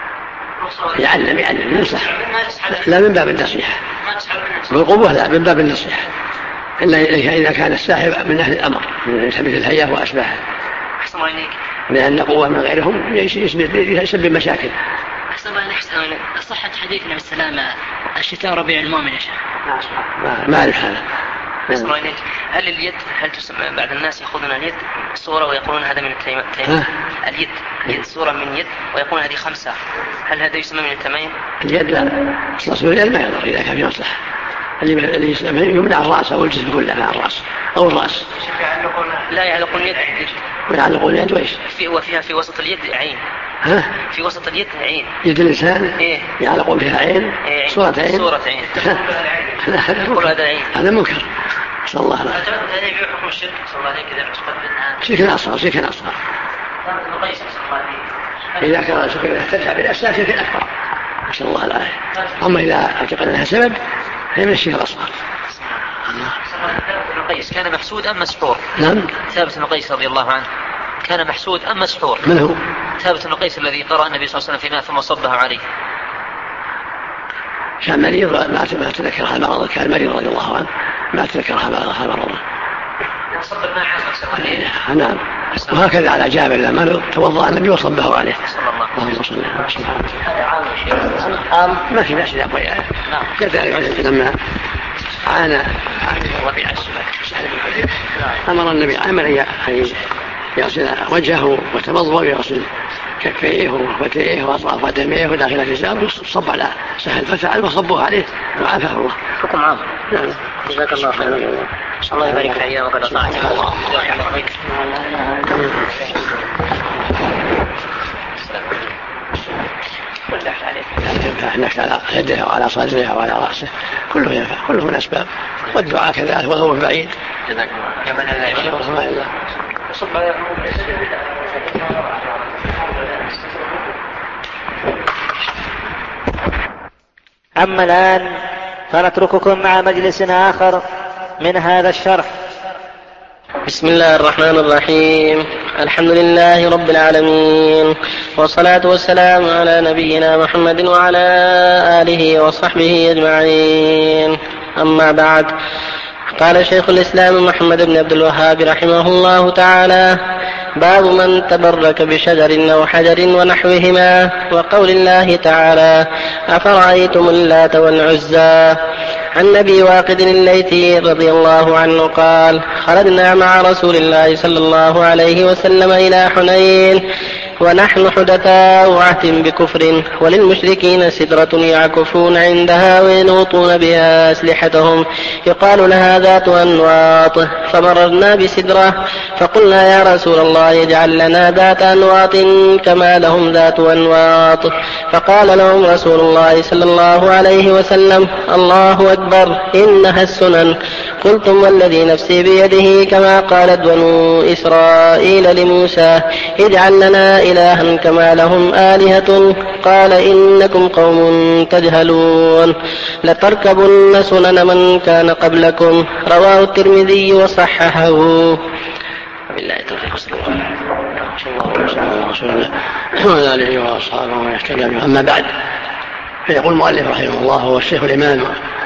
يعلم يعلم ينصح لا من باب النصيحة بالقبوة لا من باب النصيحة إلا إذا كان الساحب من أهل الأمر من سبيل الهيئة وأشباهها لأن قوة من غيرهم يسبب مشاكل. أحسن الله نحسن صحة حديثنا بالسلامة الشتاء ربيع المؤمن يا شيخ ما أعرف هذا. هل اليد هل تسمى بعض الناس يأخذون اليد صورة ويقولون هذا من التيمم؟ اليد اليد صورة من يد ويقولون هذه خمسة، هل هذا يسمى من التميم؟ اليد لا تصل اليد ما يضر إذا كان في مصلحة. اللي يسمى يمنع الرأس أو الجسم كله مع الرأس أو الرأس. لا يعلقون اليد ويعلقون اليد وإيش؟ في وفيها في وسط اليد عين. ها؟ في وسط اليد عين. يد الإنسان إيه؟ يعلقون فيها عين. إيه؟ صورة عين. صورة عين. هذا عين. هذا منكر. صلى الله عليه وسلم. هذا يبيع حكم الشرك صلى الله عليه كذا اعتقد منها. شرك أصغر شرك أصغر. إذا كان شرك تدفع بالأسباب شرك أكبر. نسأل الله العافية. أما إذا اعتقد أنها سبب هي من الشرك الأصغر. ثابت بن قيس كان محسود أم مسحور؟ نعم. ثابت بن قيس رضي الله عنه كان محسود أم مسحور؟ من هو؟ ثابت بن قيس الذي قرأ النبي صلى الله عليه وسلم في ماء ثم صبه عليه. كان مريض ما تذكر هذا المرض، كان مريض رضي الله عنه ما تذكر هذا المرض. نعم. وهكذا على جابر لما مرض توضأ النبي وصبه عليه. اللهم صل على محمد. ما في ناس يقوي كذلك لما عانى عن الربيع السبت أمر النبي عمل أن يغسل وجهه وتمضمض ويغسل كفيه وفتيه وأطراف قدميه وداخل الإزار وصب على سهل ففعل وصبوه عليه وعافاه الله. حكم عام. جزاك الله خيرا. الله يبارك في أيامك وطاعتك. الله يحفظك. نحن على يده وعلى صدره وعلى رأسه كله ينفع، كله من أسباب، والدعاء كذلك وهو بعيد. أما الآن فنترككم مع مجلس آخر من هذا الشرح. بسم الله الرحمن الرحيم. الحمد لله رب العالمين، والصلاة والسلام على نبينا محمد وعلى آله وصحبه أجمعين. أما بعد، قال شيخ الإسلام محمد بن عبد الوهاب رحمه الله تعالى: باب من تبرك بشجر أو حجر ونحوهما، وقول الله تعالى: أفرأيتم اللات والعزى. عن أبي واقد الليثي رضي الله عنه قال: خرجنا مع رسول الله صلى الله عليه وسلم إلى حنين ونحن حدثاء عهد بكفر، وللمشركين سدرة يعكفون عندها وينوطون بها أسلحتهم يقال لها ذات أنواط، فمررنا بسدرة فقلنا: يا رسول الله اجعل لنا ذات أنواط كما لهم ذات أنواط. فقال لهم رسول الله صلى الله عليه وسلم: الله أكبر، إنها السنن. قلتم: والذي نفسي بيده، كما قالت بنو إسرائيل لموسى: اجعل لنا إلها كما لهم آلهة. قال: إنكم قوم تجهلون، لتركبن سنن من كان قبلكم. رواه الترمذي وصححه. بالله التوفيق. صلى الله عليه وسلم وعلى آله وأصحابه ومن اهتدى بهداه. أما بعد، فيقول المؤلف رحمه الله هو الشيخ الإمام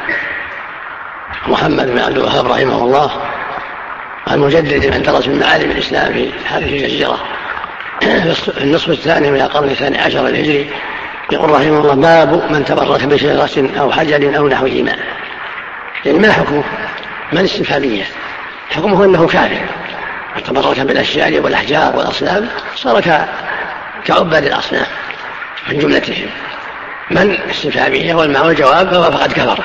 محمد بن عبد الوهاب رحمه الله، المجدد من درس من معالم الإسلام في هذه الجزيرة في النصف الثاني من القرن الثاني عشر الهجري. يقول رحمه الله: باب من تبرك بشجرة أو حجر أو نحوهما. يعني ما حكمه؟ من استفهامية، حكمه أنه كافر. تبرك بالأشجار والأحجار والأصنام صار كعباد الأصنام من جملتهم. من استفهامية والمعنى والجواب فهو فقد كفر.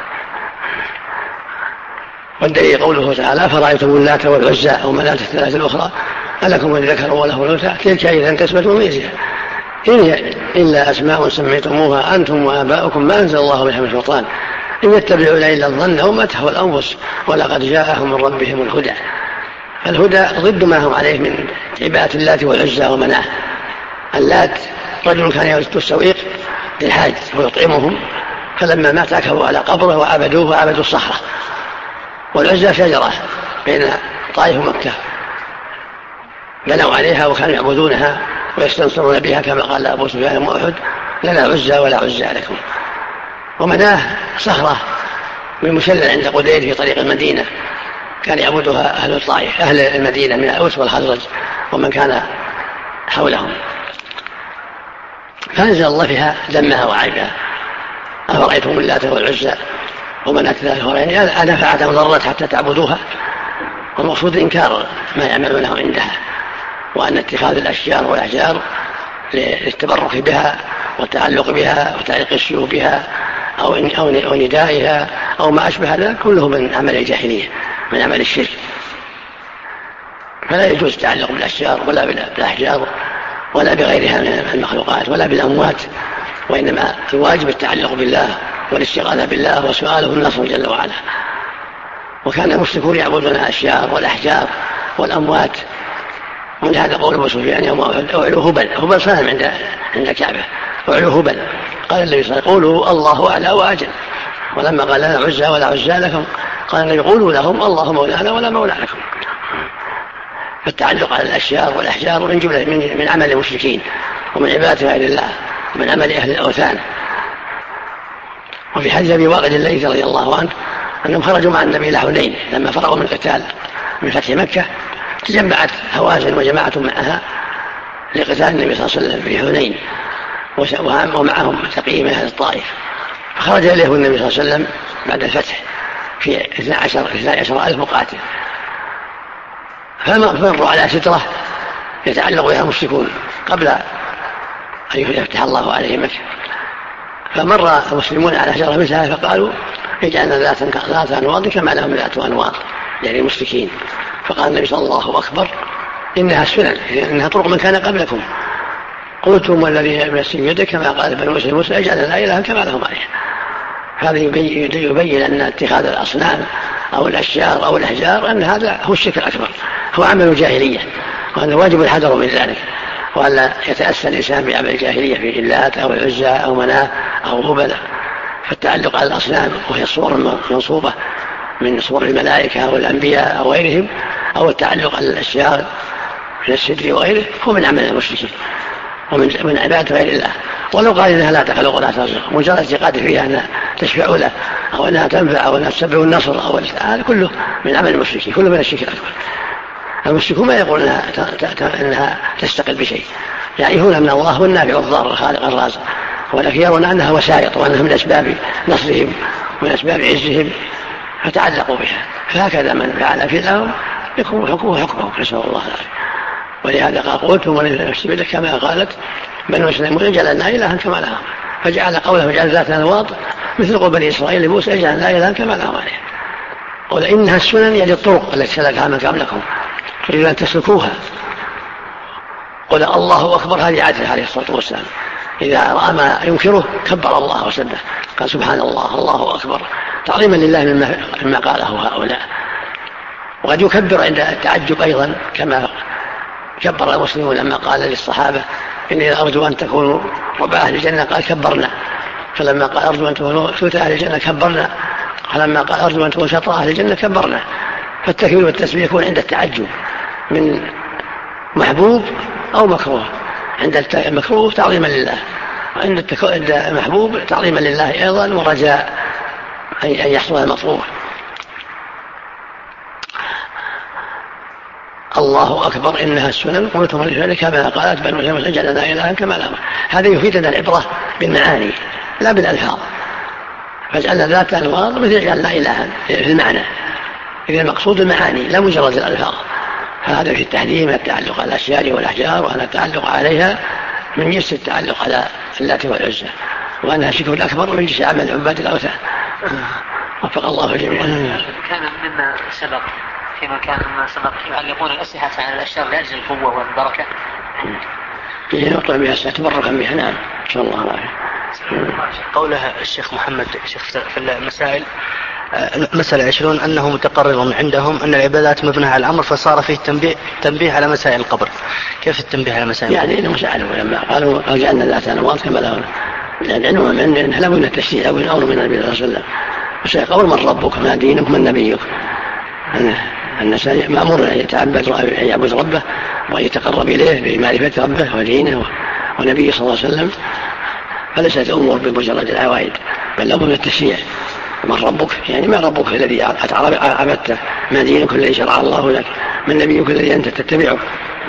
والدليل قوله تعالى: فرأيتم اللات والعزى أو مناة الثلاث الأخرى ألكم الذكر وله الأنثى تلك إذا قسمة ضيزى إن هي إلا أسماء سميتموها أنتم وآباؤكم ما أنزل الله بها من سلطان إن يتبعون إلا الظن وما تهوى الأنفس ولقد جاءهم من ربهم الهدى. الهدى ضد ما هم عليه من عبادة اللات والعزى ومناه. اللات رجل كان يرد السويق للحاج ويطعمهم، فلما مات أكبوا على قبره وعبدوه وعبدوا الصخرة. والعزى شجرة بين طائف ومكة بنوا عليها وكانوا يعبدونها ويستنصرون بها، كما قال أبو سفيان وأحد: لنا عزى ولا عزى لكم. ومناه صخرة من مشلل عند قدير في طريق المدينة، كان يعبدها أهل الطائف أهل المدينة من الأوس والخزرج ومن كان حولهم، فأنزل الله فيها ذمها وعيبها: أفرأيتم اللات والعزى ومناة الثلاث الأخرى، أنا فعلت ضرت حتى تعبدوها. والمقصود إنكار ما يعملونه عندها، وأن اتخاذ الأشجار والأحجار للتبرك بها والتعلق بها وتعليق السيوف بها أو ندائها أو ما أشبه ذلك كله من عمل الجاهلية، من عمل الشرك. فلا يجوز التعلق بالأشجار ولا بالأحجار ولا بغيرها من المخلوقات ولا بالأموات، وإنما الواجب التعلق بالله والاستغاثة بالله وسؤاله النصر جل وعلا. وكان المشركون يعبدون الأشجار والأحجار والأموات، من هذا قول أبو سفيان يوم أحد: أعلو هبل. هبل صنم عند عند الكعبة، أعلو هبل. قال النبي صلى الله عليه وسلم: قولوا الله أعلى وأجل. ولما قال: لنا عزى ولا عزى لكم، قال النبي: قولوا لهم الله مولانا ولا مولى لكم. فالتعلق على الأشجار والأحجار من جملة من, من عمل المشركين ومن عبادة غير الله ومن عمل أهل الأوثان. وفي حديث أبي واقد الليثي رضي الله عنه أنهم خرجوا مع النبي إلى حنين لما فرغوا من القتال من فتح مكة، تجمعت هوازن وجماعة معها لقتال النبي صلى الله عليه وسلم في حنين ومعهم ثقيف من أهل الطائف. فخرج إليه النبي صلى الله عليه وسلم بعد الفتح في اثني عشر ألف مقاتل، فمروا على سترة يتعلق بها المشركون قبل أن يفتح الله عليهم مكة، فمر المسلمون على شجرة مثلها فقالوا اجعلنا ذات أنواط كما لهم ذات أنواط يعني المشركين. فقال النبي صلى الله أكبر إنها سنن، إنها طرق من كان قبلكم، قلتم والذي نفسي بيده كما قال بنو إسرائيل موسى اجعلنا لا إله كما لهم عليه. هذا يبين أن اتخاذ الأصنام أو الأشجار أو الأحجار أن هذا هو الشرك الأكبر، هو عمل الجاهلية، وأن واجب الحذر من ذلك، وأن يتأسى الإنسان بعمل الجاهلية في اللات أو العزى أو مناة أو هبل. فالتعلق على الأصنام وهي الصور المنصوبة من صور الملائكة أو الأنبياء أو غيرهم، أو التعلق على الأشجار من السدر وغيره، هو من عمل المشركين ومن من عبادة غير الله. ولو قال إنها لا تخلق ولا ترزق، مجرد اعتقاد فيها أنها تشفع له أو أنها تنفع أو أنها تسبب النصر أو هذا كله من عمل المشركين، كله من الشرك الأكبر. المشركون ما يقول إنها, إنها تستقل بشيء، يعرفون من الله والنافع والضار الخالق الرازق، ولكن يرون أنها وسائط وأنها من أسباب نصرهم ومن أسباب عزهم فتعلقوا بها. فهكذا من فعل فعلهم يكون حكمه حكمه، نسأل الله العافية. ولهذا قال قلتم والذي نفسي بيده كما قالت بنو إسرائيل اجعلنا إلها كما لهم، فجعل قوله اجعل ذات أنواط مثل قول بني إسرائيل لموسى اجعلنا إلها كما لهم عليه. قل إنها السنن يعني الطرق التي سلكها من قبلكم تريد أن تسلكوها. قل الله أكبر هذه عادة عليه الصلاة والسلام، إذا رأى ما ينكره كبر الله وسبح، قال سبحان الله الله أكبر تعظيما لله مما, مما قاله هؤلاء. وقد يكبر عند التعجب أيضا كما كبر المسلمون لما قال للصحابة إني أرجو أن تكونوا ربع أهل الجنة قال كبرنا، فلما قال أرجو أن تكونوا ثلث أهل الجنة كبرنا، فلما قال أرجو أن تكونوا شطر أهل الجنة كبرنا. فالتكبير والتسبيح يكون عند التعجب من محبوب أو مكروه، عند المكروه تعظيما لله، وعند المحبوب تعظيما لله أيضا ورجاء أن يحصل المطلوب. الله أكبر إنها السنن قلتم لذلك كما قالت بنو إسرائيل اجعلنا إلها كما لهم. هذا يفيدنا العبرة بالمعاني لا بالألفاظ، فاجعلنا ذات أنواط مثل اجعلنا إلها في المعنى، إذا المقصود المعاني لا مجرد الألفاظ. فهذا في التحريم التعلق على الأشجار والأحجار، وأن التعلق عليها من جنس التعلق على اللات والعزى، وأنها شرك الأكبر من جنس عمل عباد الأوثان. وفق الله جميعا. كان مما سبق فيما كان مما سبق يعلقون الأسلحة على الأشجار لأجل القوة والبركة، فيه نقطع بها تبركا بها. نعم إن شاء الله العافية. قولها الشيخ محمد شيخ في المسائل مسألة عشرون أنه متقرر عندهم أن العبادات مبنية على الأمر، فصار فيه تنبيه, تنبيه على مسائل القبر. كيف التنبيه على مسائل القبر؟ يعني إنهم سألوا لما قالوا أجعلنا ذات أنواط كما لهم، يعني أنهم من لا من التشريع أو الأمر من النبي صلى الله عليه وسلم. مسائل القبر من ربك ما دينك من نبيك، الناس مأمور أن يتعبد أن يعبد ربه ويتقرب إليه بمعرفة ربه ودينه ونبيه صلى الله عليه وسلم، فليست أمور بمجرد العوائد بل أمر من التشريع. من ربك يعني ما ربك الذي عبدته، ما دينك الذي شرع الله لك، من نبيك الذي أنت تتبعه.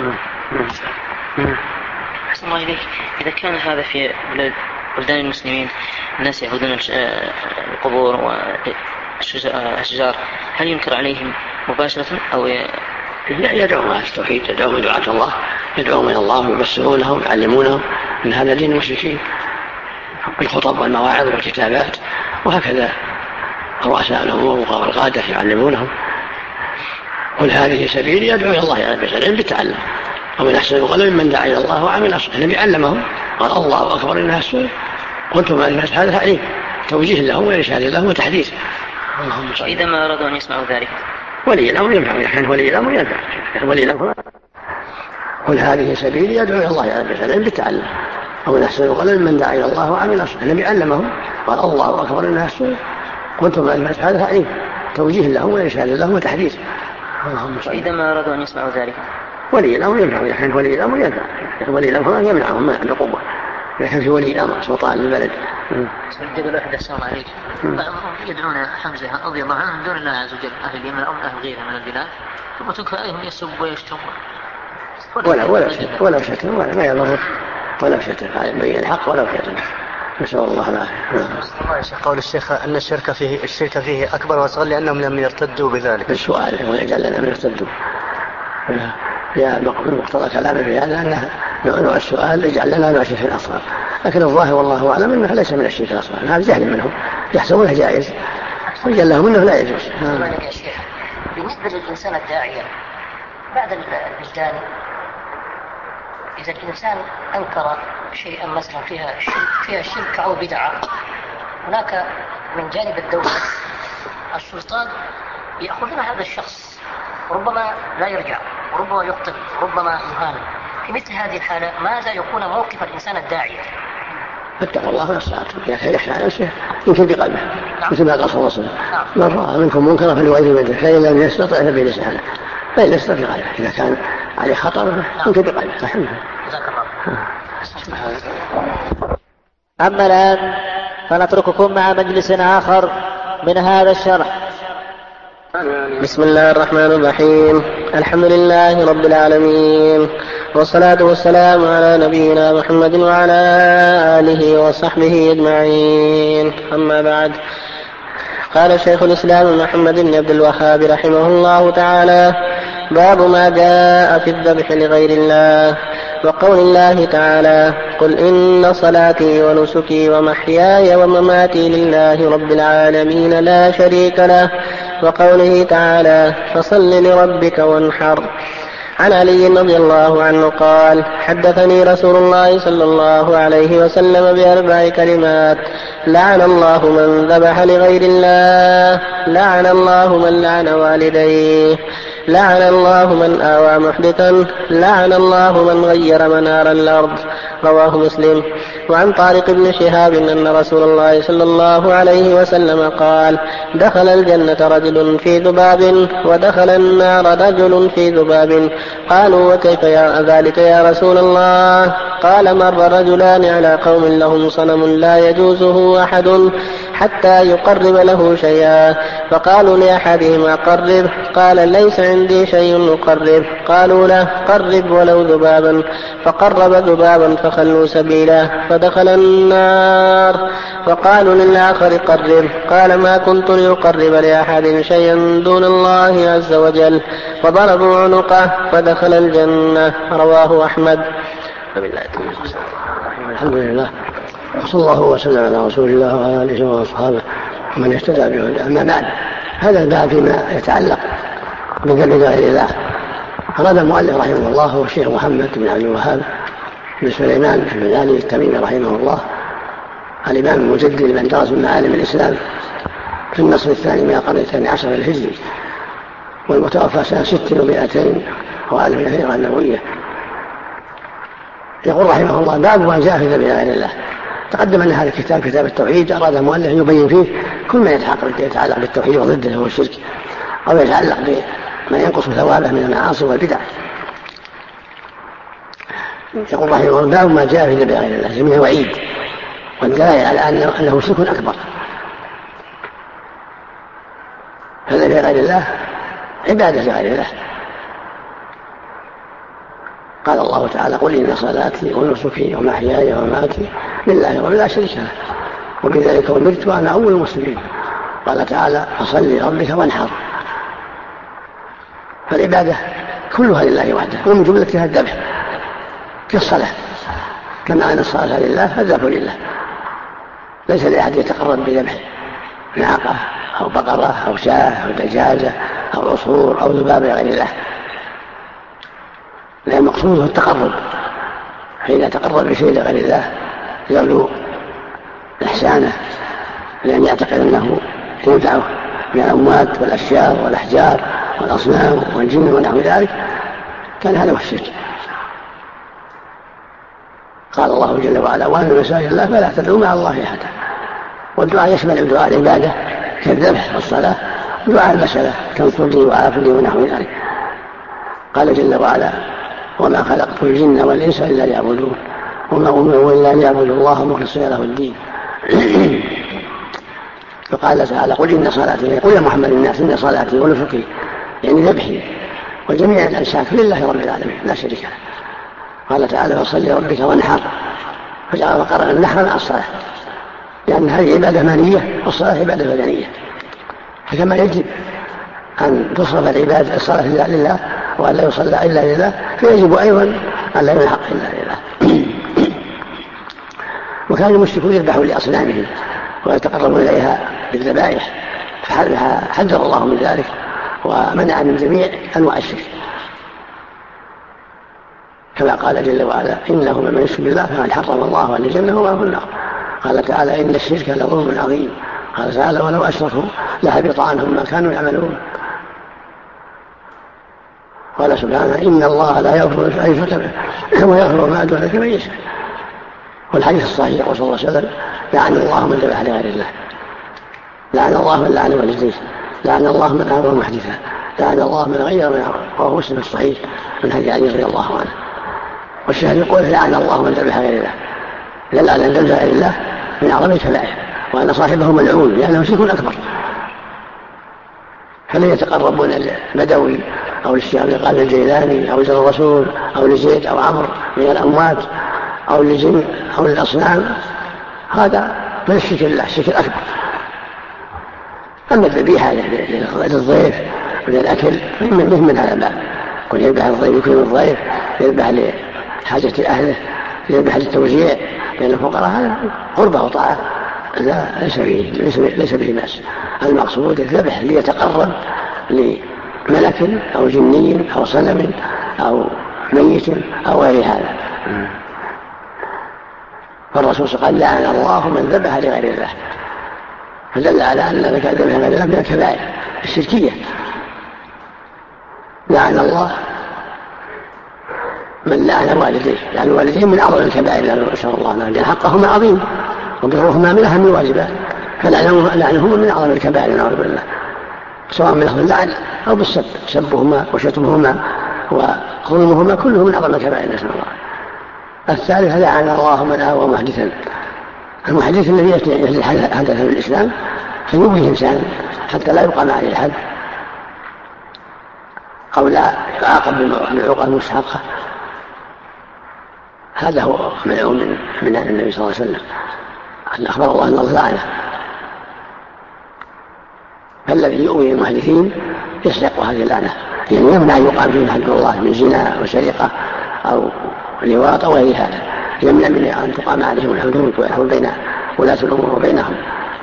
أحسن الله إليك. إذا كان هذا في بلدان المسلمين الناس يعبدون القبور والأشجار، هل ينكر عليهم مباشرة أو يدعوهم على التوحيد، يدعوهم دعاة الله، يدعوهم إلى الله ويبشرونهم ويعلمونهم من هذا دين المشركين بالخطب والمواعظ والكتابات، وهكذا رؤساء الأمور والقادة يعلمونهم. قل هذه سبيلي يدعو إلى الله على بسلام بالتعلم، ومن أحسن القول ممن دعا إلى الله وعمل صالحا. النبي علمهم قال الله أكبر إنها السنة قلتم هذا تعليم توجيه لهم وإرشاد لهم وتحديث. إذا ما أرادوا أن يسمعوا ذلك ولي الأمر ينفع، يعني ولي الأمر ينفع ولي الأمر. قل هذه سبيلي يدعو إلى الله على بسلام بالتعلم، ومن أحسن القول ممن دعا إلى الله وعمل صالحا. النبي علمهم قال الله أكبر إنها السنة قلتم هذا تعليم توجيه لهم وإرشاد لهم وتحديث. إذا ما أرادوا أن يسمعوا ذلك ولي الأمر ينفع، يعني ولي الأمر ينفع ولي الأمر يمنعهم منع بقوة، لكن في ولي الأمر سلطان البلد. يقول أحد السلام عليك يدعون حمزة رضي الله عنه من دون الله عز وجل، أهل اليمن أو أهل غيره من البلاد، ثم تنكر عليهم يسب ويشتم ولا ولا شتم ولا شتم ولا ما يضر ولا شتم، بين الحق ولا شتم. نسأل الله العافية. قول الشيخ أن الشرك فيه الشرك فيه أكبر وأصغر لأنهم لم يرتدوا بذلك. السؤال هو يجعل لنا من يرتدوا، في مقتضى كلامه في هذا أنه نوع السؤال يجعل لنا نوع شرك أصغر، لكن الظاهر والله أعلم أنه ليس من الشرك الأصغر، هذا جهل منهم يحسبونه جائز ويجعل لهم أنه لا يجوز. بالنسبة للإنسان الداعية بعد الوجدان، إذا الإنسان أنكر شيئا مثلا فيها شرك, فيها شرك أو بدعة، هناك من جانب الدولة السلطان يأخذون هذا الشخص، ربما لا يرجع، ربما يقتل، ربما يهان. في مثل هذه الحالة ماذا يكون موقف الإنسان الداعية؟ اتقوا الله والصلاة، يخشى على نفسه يمكن بقلبه، مثل ما قال صلى الله عليه وسلم: من رأى منكم منكرا فليغيره بيده، فإن لم يستطع فبلسانه، فإن لم يستطع بقلبه، إذا كان عليه خطر يمكن بقلبه. رحمه الله. أما الآن فنترككم مع مجلس آخر من هذا الشرح. بسم الله الرحمن الرحيم. الحمد لله رب العالمين، والصلاة والسلام على نبينا محمد وعلى آله وصحبه أجمعين. أما بعد، قال شيخ الإسلام محمد بن عبد الوهاب رحمه الله تعالى: باب ما جاء في الذبح لغير الله، وقول الله تعالى: قل إن صلاتي ونسكي ومحياي ومماتي لله رب العالمين لا شريك له، وقوله تعالى: فصل لربك وانحر. عن علي رضي الله عنه قال: حدثني رسول الله صلى الله عليه وسلم بأربع كلمات: لعن الله من ذبح لغير الله، لعن الله من لعن والديه، لعن الله من آوى محدثا، لعن الله من غير منار الأرض. رواه مسلم. وعن طارق بن شهاب أن رسول الله صلى الله عليه وسلم قال: دخل الجنة رجل في ذباب، ودخل النار رجل في ذباب. قالوا: وكيف يا ذلك يا رسول الله؟ قال: مر رجلان على قوم لهم صنم لا يجوزه أحد حتى يقرب له شيئا، فقالوا لأحدهما: قرب. قال: ليس عندي شيء أقرب. قالوا له: قرب ولو ذبابا. فقرب ذبابا فخلوا سبيله فدخل النار. فقالوا للآخر: قرب. قال: ما كنت لأقرب لأحد شيئا دون الله عز وجل. فضربوا عنقه فدخل الجنة. رواه أحمد. الحمد لله، وصلى الله وسلم على رسول الله وعلى آله وأصحابه ومن اهتدى بهداه. أما بعد، هذا الباب فيما يتعلق بذبح غير الله. أراد المؤلف رحمه الله هو الشيخ محمد بن عبد الوهاب بن سليمان بن علي التميمي رحمه الله، الإمام المجدد من درس من معالم الإسلام في النصف الثاني من القرن الثاني عشر الهجري، والمتوفى سنة ست ومائتين وألف من الهجرة النبوية. يقول رحمه الله: باب ما جاء في ذبح غير الله. تقدم أن هذا الكتاب كتاب التوحيد، أراد المؤلف أن يبين فيه كل ما يتعلق بالتوحيد وضده هو الشرك، أو يتعلق بما ينقص ثوابه من المعاصي والبدع. يقول رحمه الله: باب ما جاء في ذبح غير الله، جميع وعيد والدلائل على أنه شرك أكبر. فذبح غير الله عبادة لغير الله. قال الله تعالى: قل إن صلاتي ونسكي ومحياي ومماتي لله رب لا شريك له وبذلك أمرت وأنا أول المسلمين. قال تعالى: فصل لربك وانحر. فالعبادة كلها لله وحده، ومن جملتها الذبح كالصلاة، كما أن الصلاة لله فالذبح لله. ليس لأحد يتقرب بذبح ناقة أو بقرة أو شاة أو دجاجة أو عصفور أو ذباب غير الله، لأن مقصوده التقرب. حين يتقرب بشيء لغير الله يرجو إحسانه، لأن يعتقد أنه ينفعه من الأموات والأشجار والأحجار والأصنام والجن ونحو ذلك. كان هذا هو الشرك. قال الله جل وعلا: وأن مساجد الله فلا تدعوا مع الله أحدا. والدعاء يشمل دعاء العبادة كالذبح والصلاة، دعاء المسألة كالصلي وعافني ونحو ذلك. قال جل وعلا: وما خلقت الجن والإنس إلا ليعبدون وما أمروا إلا أن يعبدوا الله مخلصين له الدين. فقال تعالى: قل إن صلاتي، قل يا محمد الناس إن صلاتي ونسكي، يعني ذبحي وجميع الأنساك لله رب العالمين لا شريك له. قال تعالى: فصل لربك وانحر، فجعل وقرأ النحر مع الصلاة، لأن هذه عبادة مالية والصلاة عبادة بدنية. فكما يجب أن تصرف العبادة الصلاة لله وأن لا يصلى إلا لله، فيجب أيضا أن لا ينحق إلا لله. وكان المشركون يذبحون لأصنامهم ويتقربون إليها بالذبائح، فحذر الله من ذلك ومنع من جميع أنواع الشرك، كما قال جل وعلا: إنه من يشرك بالله فقد حرم الله عليه الجنة ومأواه النار. قال تعالى: إن الشرك لظلم عظيم. قال تعالى: ولو أشركوا لحبط عنهم ما كانوا يعملون. قال سبحانه: إن الله لا يغفر أن يشرك به ويغفر ما دون ذلك من يشاء. والحديث الصحيح يقول صلى الله عليه وسلم: لعن الله من ذبح لغير الله، لعن الله من لعن والديه، لعن الله من أمر محدثا، لعن الله من غير من أمر. وهو مسلم الصحيح من حديث علي رضي الله عنه. والشاهد يقول: لعن الله من ذبح غير الله، لعن من ذبح غير الله من أعظم الكبائر، وأن صاحبه ملعون لأنه شرك أكبر. فلن يتقربون البدوي أو للشيخ عبد القادر الجيلاني أو لزر الرسول أو لزيد أو عمرو من الأموات أو للجن أو للأصنام، هذا من الشرك الله، الشرك الأكبر. أما الذبيحة للضيف وللأكل من من هذا الباب، كل يذبح الضيف يكون الضيف، يذبح لحاجة أهله، يذبح للتوزيع بين الفقراء، هذا قربة وطاعة لا ليس به ليس به بأس. المقصود الذبح ليتقرب لملك أو جني أو صنم أو ميت أو غير هذا. فالرسول قال: لعن الله من ذبح لغير الله، فدل على أن ذلك الذبح لغير الله من الكبائر الشركية. لعن الله من لعن والديه، لعن الوالدين من أعظم الكبائر، نسأل الله العافية، لأن حقهما عظيم وبرهما من أهم الواجبات، فلعنهما من أعظم الكبائر نعوذ بالله، سواء من لفظ اللعن أو بالسب، سبهما وشتمهما وظلمهما كله من أعظم الكبائر، نسأل الله. الثالث: لعن الله من آوى محدثا، المحدث الذي يحدث حدث في الإسلام فيؤويه إنسان حتى لا يقام عليه الحد أو لا يعاقب بالعقوبة المستحقة، هذا هو ملعون من من النبي صلى الله عليه وسلم، أن أخبر الله أن الله لعنه. فالذي يؤوي المحدثين يستحق هذه اللعنة، يعني يمنع أن يقام فيه حد الله من زنا وسرقة أو لواط أو غير هذا، يمنع من أن تقام عليهم الحدود ويحول بين ولاة الأمور وبينهم.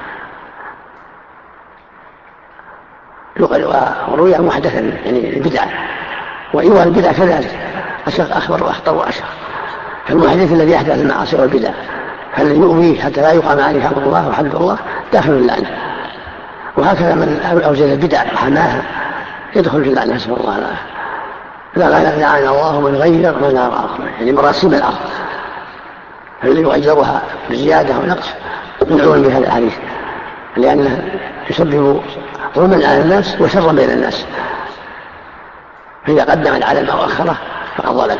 وروي محدثا يعني البدعة، وإيواء البدعة كذلك أخبر وأخطر وأشهر. فالمحدث الذي يحدث المعاصي والبدع فالذي يؤويه حتى لا يقام عليه حق الله وحد الله داخل اللعنة. وهكذا من أوجد البدع وحماها يدخل في اللعنة، نسأل الله العافية. لا لعن الله من غير من أرى، يعني مراسيم الأرض، فالذي يغيرها بزيادة ونقص ملعون بهذا الحديث، لأنه يسبب ظلما على الناس وشرا بين الناس، فإذا قدم العلم أو أخره فقد ظلم.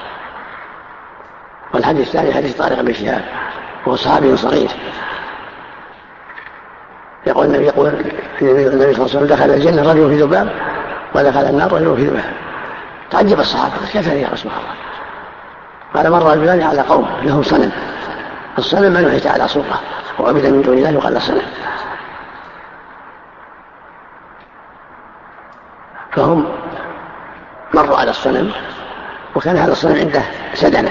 والحديث الثاني حديث طارق بن شهاب، وهو صحابي صغير، يقول النبي يقول النبي صلى الله عليه وسلم: دخل الجنة رجل في ذباب ودخل النار رجل في ذباب. تعجب الصحابة: كيف يا رسول الله؟ قال: مر رجلان على قوم له صنم، الصنم ما نحيت على صورة وعبد من دون الله يقال الصنم، فهم مروا على الصنم وكان هذا الصنم عنده سدنة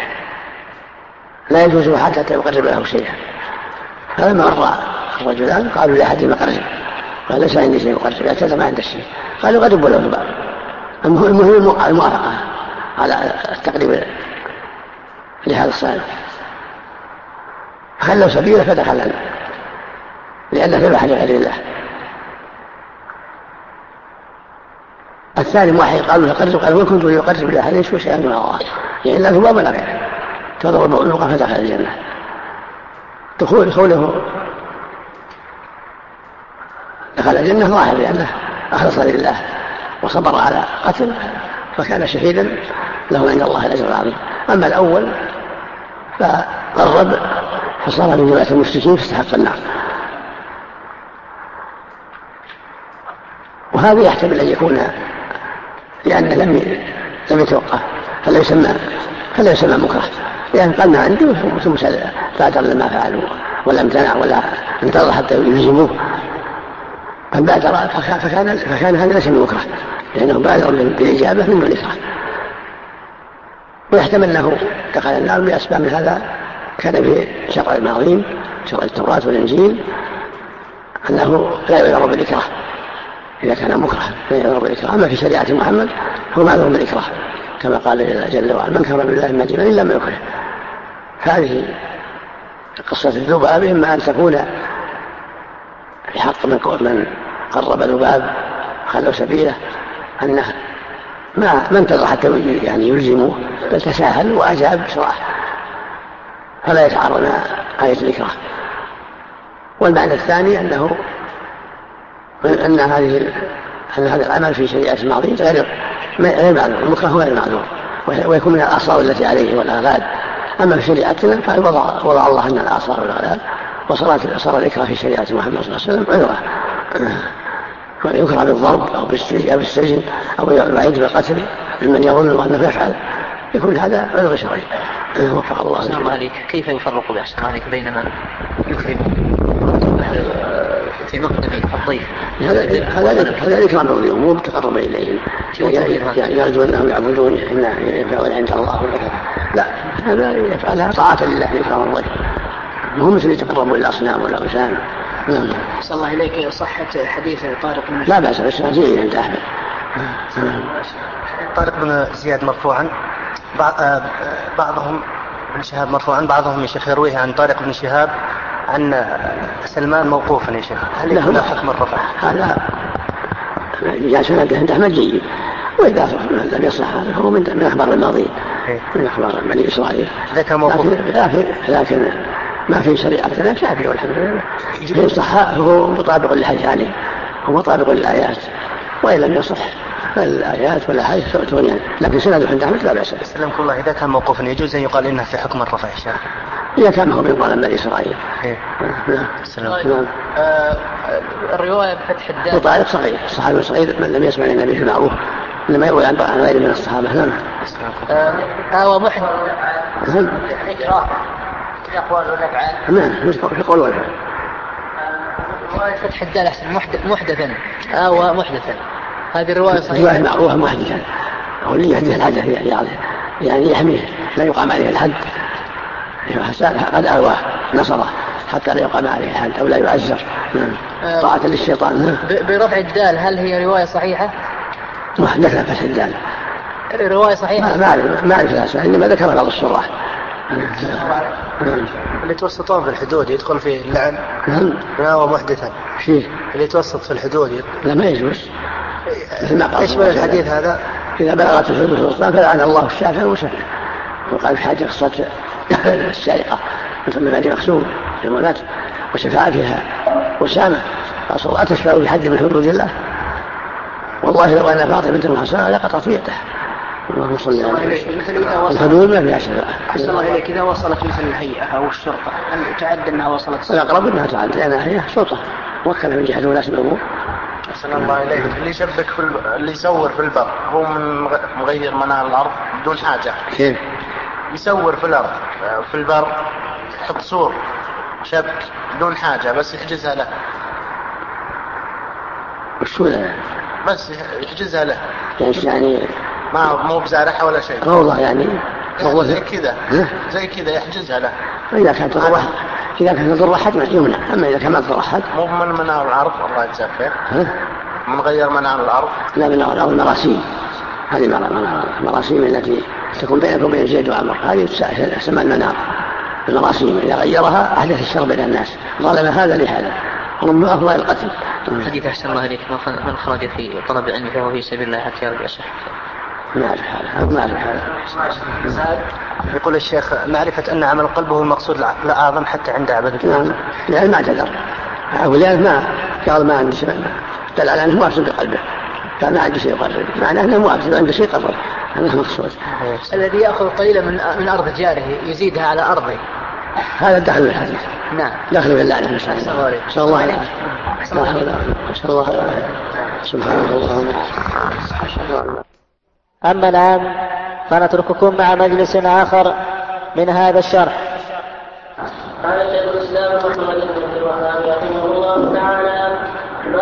لا يجوز حتى يقرب له شيئا. فلما مر الرجلان قالوا لأحدهما قرب، قال: ليس عندي شيء يقرب، يعتذر ما عنده شيء. قالوا: قربوا له ذباب. المهم الموافقة على التقريب لهذا الصنم، فخلوا سبيله فدخل لأنه ذبح لغير الله. الثاني واحد قالوا: قرب، قال: وكنت يقرب له هذا يشوي شيئا من الله، يعني لا ذباب ولا غيره، تضرب عنقه فدخل الجنة. دخول قوله دخل الجنة ظاهر لأنه أخلص لله وصبر على قتل، فكان شهيدا له عند الله الأجر العظيم. أما الأول فقرب فصار من جماعة المشركين فاستحق النار. وهذا يحتمل أن يكون لأن لم لم يتوقف فلا يسمى فلا يسمى مكره، لأن قال ما عنده ثم بادر لما فعلوا ولا امتنع ولا انتظر حتى يلزموه، فبادر فكان فكان هذا ليس مكره، لأنه بالغ بالإجابة من الإكراه. ويحتمل أنه دخل النار بأسباب من هذا كان في شرع الماضين شرع التوراة والإنجيل أنه لا يعذر بالإكراه إذا كان مكره، لا يعذر بالإكراه. أما في شريعة محمد هو معذور بالإكراه كما قال جل وعلا: من كفر بالله من دين إلا ما يكره. هذه قصة الذباب إما أن تكون في حق من قرب ذباب خلوا سبيله أنه ما ما انتظر حتى يعني يلزمه، بل تساهل وأجاب بسرعة فلا يتعارض مع آية الإكراه. والمعنى الثاني أنه أن هذه أن هذا العمل في شريعة الماضي غير معذور، المكره غير معذور ويكون من الآثار التي عليه والآغال. أما في شريعتنا فوضع وضع الله أن الآثار والآغال وصار الإكراه في شريعة محمد صلى الله عليه وسلم عذرا، يكره بالضرب أو بالسجن أو يعيد بالقتل ممن يظن أنه يفعل، يكون هذا عذر شرعي. وفق الله. السلام عليك. كيف يفرق بأحسن عليك بين من يكرم في مقدم الضيف؟ هذا إكرام الضيوف مو بتقرب إليهم يرجو أنهم يعبدون ينفعون عند الله، لا، هذا يفعلها طاعة لله إكرام الضيف، مو مثل يتقربوا إلى الأصنام ولا الأوثان. صلى الله عليك. صحة حديث طارق بن لا بأس بالسنة عند أحمد. طارق بن زياد مرفوعا، بعضهم بن شهاب مرفوعا، بعضهم يا شيخ يرويه عن طارق بن شهاب عن سلمان موقوفا يا شيخ، هل يكون حكم الرفع؟ هذا جاء سند عند أحمد جيد، وإذا لم يصح هو من أخبار الماضي من أخبار بني إسرائيل، لكن لكن ما في شريعتنا شافي والحمد لله. إن صح هو مطابق لحديثه، هو مطابق للآيات، وإن لم يصح فالآيات والأحاديث تغنيان، لكن سند عند أحمد لا بأس. سلمك الله. إذا كان موقوفا يجوز أن يقال إنه في حكم الرفع يا شيخ؟ إذا كان هو من ظلم بني إسرائيل. نعم. الرواية بفتح الدال. وطارق صغير، الصحابي صغير من لم يسمع النبي في معروف لما يروي عن غير من الصحابة. نعم. هو محدث. نعم. أقوال والأفعال. نعم. مش في قول والأفعال. رواية فتح الدال أحسن. محدثا أو محدثا. هذه الرواية صحيحة. رواية معروفة محدثا، هو اللي يحدث الحدث يعني يحميه لا يقام عليه الحد، قد أرواه نصره حتى لا يقام عليه الحد أو لا يعزر. طاعة للشيطان. برفع الدال هل هي رواية صحيحة؟ محدثة فتح الدال رواية صحيحة. ما أعرف ما أعرف الأسماء، إنما ذكر بعض الشراح. اللي يتوسطون في الحدود يدخل في اللعن. ما هو محدثا شيء اللي يتوسط في الحدود لا ما يجوز. يشمل الحديث هذا إذا بلغت الحدود الوسطى فلعن الله الشافع والمشفع. وقال في حاجة قصة السارقة مثل ما بعد مخزوم في المولات وشفاعتها وسامة قال لا تشفعوا بحد من حدود الله، والله لو أن فاطمة بنت الحسن لقطعت يده. اللهم صل على الحدود ما فيها شفاعة. أحسن الله إليك. إذا وصلت مثل الهيئة أو الشرطة هل تعد أنها وصلت؟ الأقرب أنها تعد لأنها هي شرطة وكل من جهة ولاة الأمور. أحسن الله إليك. اللي يشبك في الب... اللي يصور في البر هو من مغير منار الأرض بدون حاجة. كيف يصور في الأرض في البر يحط صور شبك بدون حاجة بس يحجزها له؟ وشو له؟ بس يحجزها له يعني ما مو بزارعها ولا شيء. والله يعني زي كذا زي كذا يحجزها له. إذا كانت تضر إذا كانت تضر أحد يمنع، أما إذا كان ما تضر أحد مو من منار الأرض. الله يجزاك خير. من غير منار الأرض. لا منار الأرض المراسيم، هذه المراسيم التي تكون بينك وبين زيد وعمر هذه تسمى المنار. المراسيم إذا غيرها أحدث الشر بين الناس، ظلم هذا لهذا، ومن أفضل القتل. حديث أحسن الله عليك من خرج في طلب العلم فهو في سبيل الله حتى يرجع صحته. ما أعرف هذا ما أعرف هذا. يقول الشيخ معرفة أن عمل قلبه المقصود لا أعظم حتى عند عبد. نعم لأن ما اعتذر ولأن ما قال ما عندي شيء دل على أنه مؤكد بقلبه، قال ما عندي شيء يقرب معناه أنه مؤكد عنده شيء قرب. هذا مقصود. الذي يأخذ قليلا من من أرض جاره يزيدها على أرضه هذا دخل في الحديث. نعم دخل في اللعنة. نسأل الله نسأل الله عليه نسأل الله عليه سبحانه الله. أما الآن فنترككم مع مجلس آخر من هذا الشرح. قال شيخ الإسلام محمد بن عبد الوهاب رحمه الله تعالى: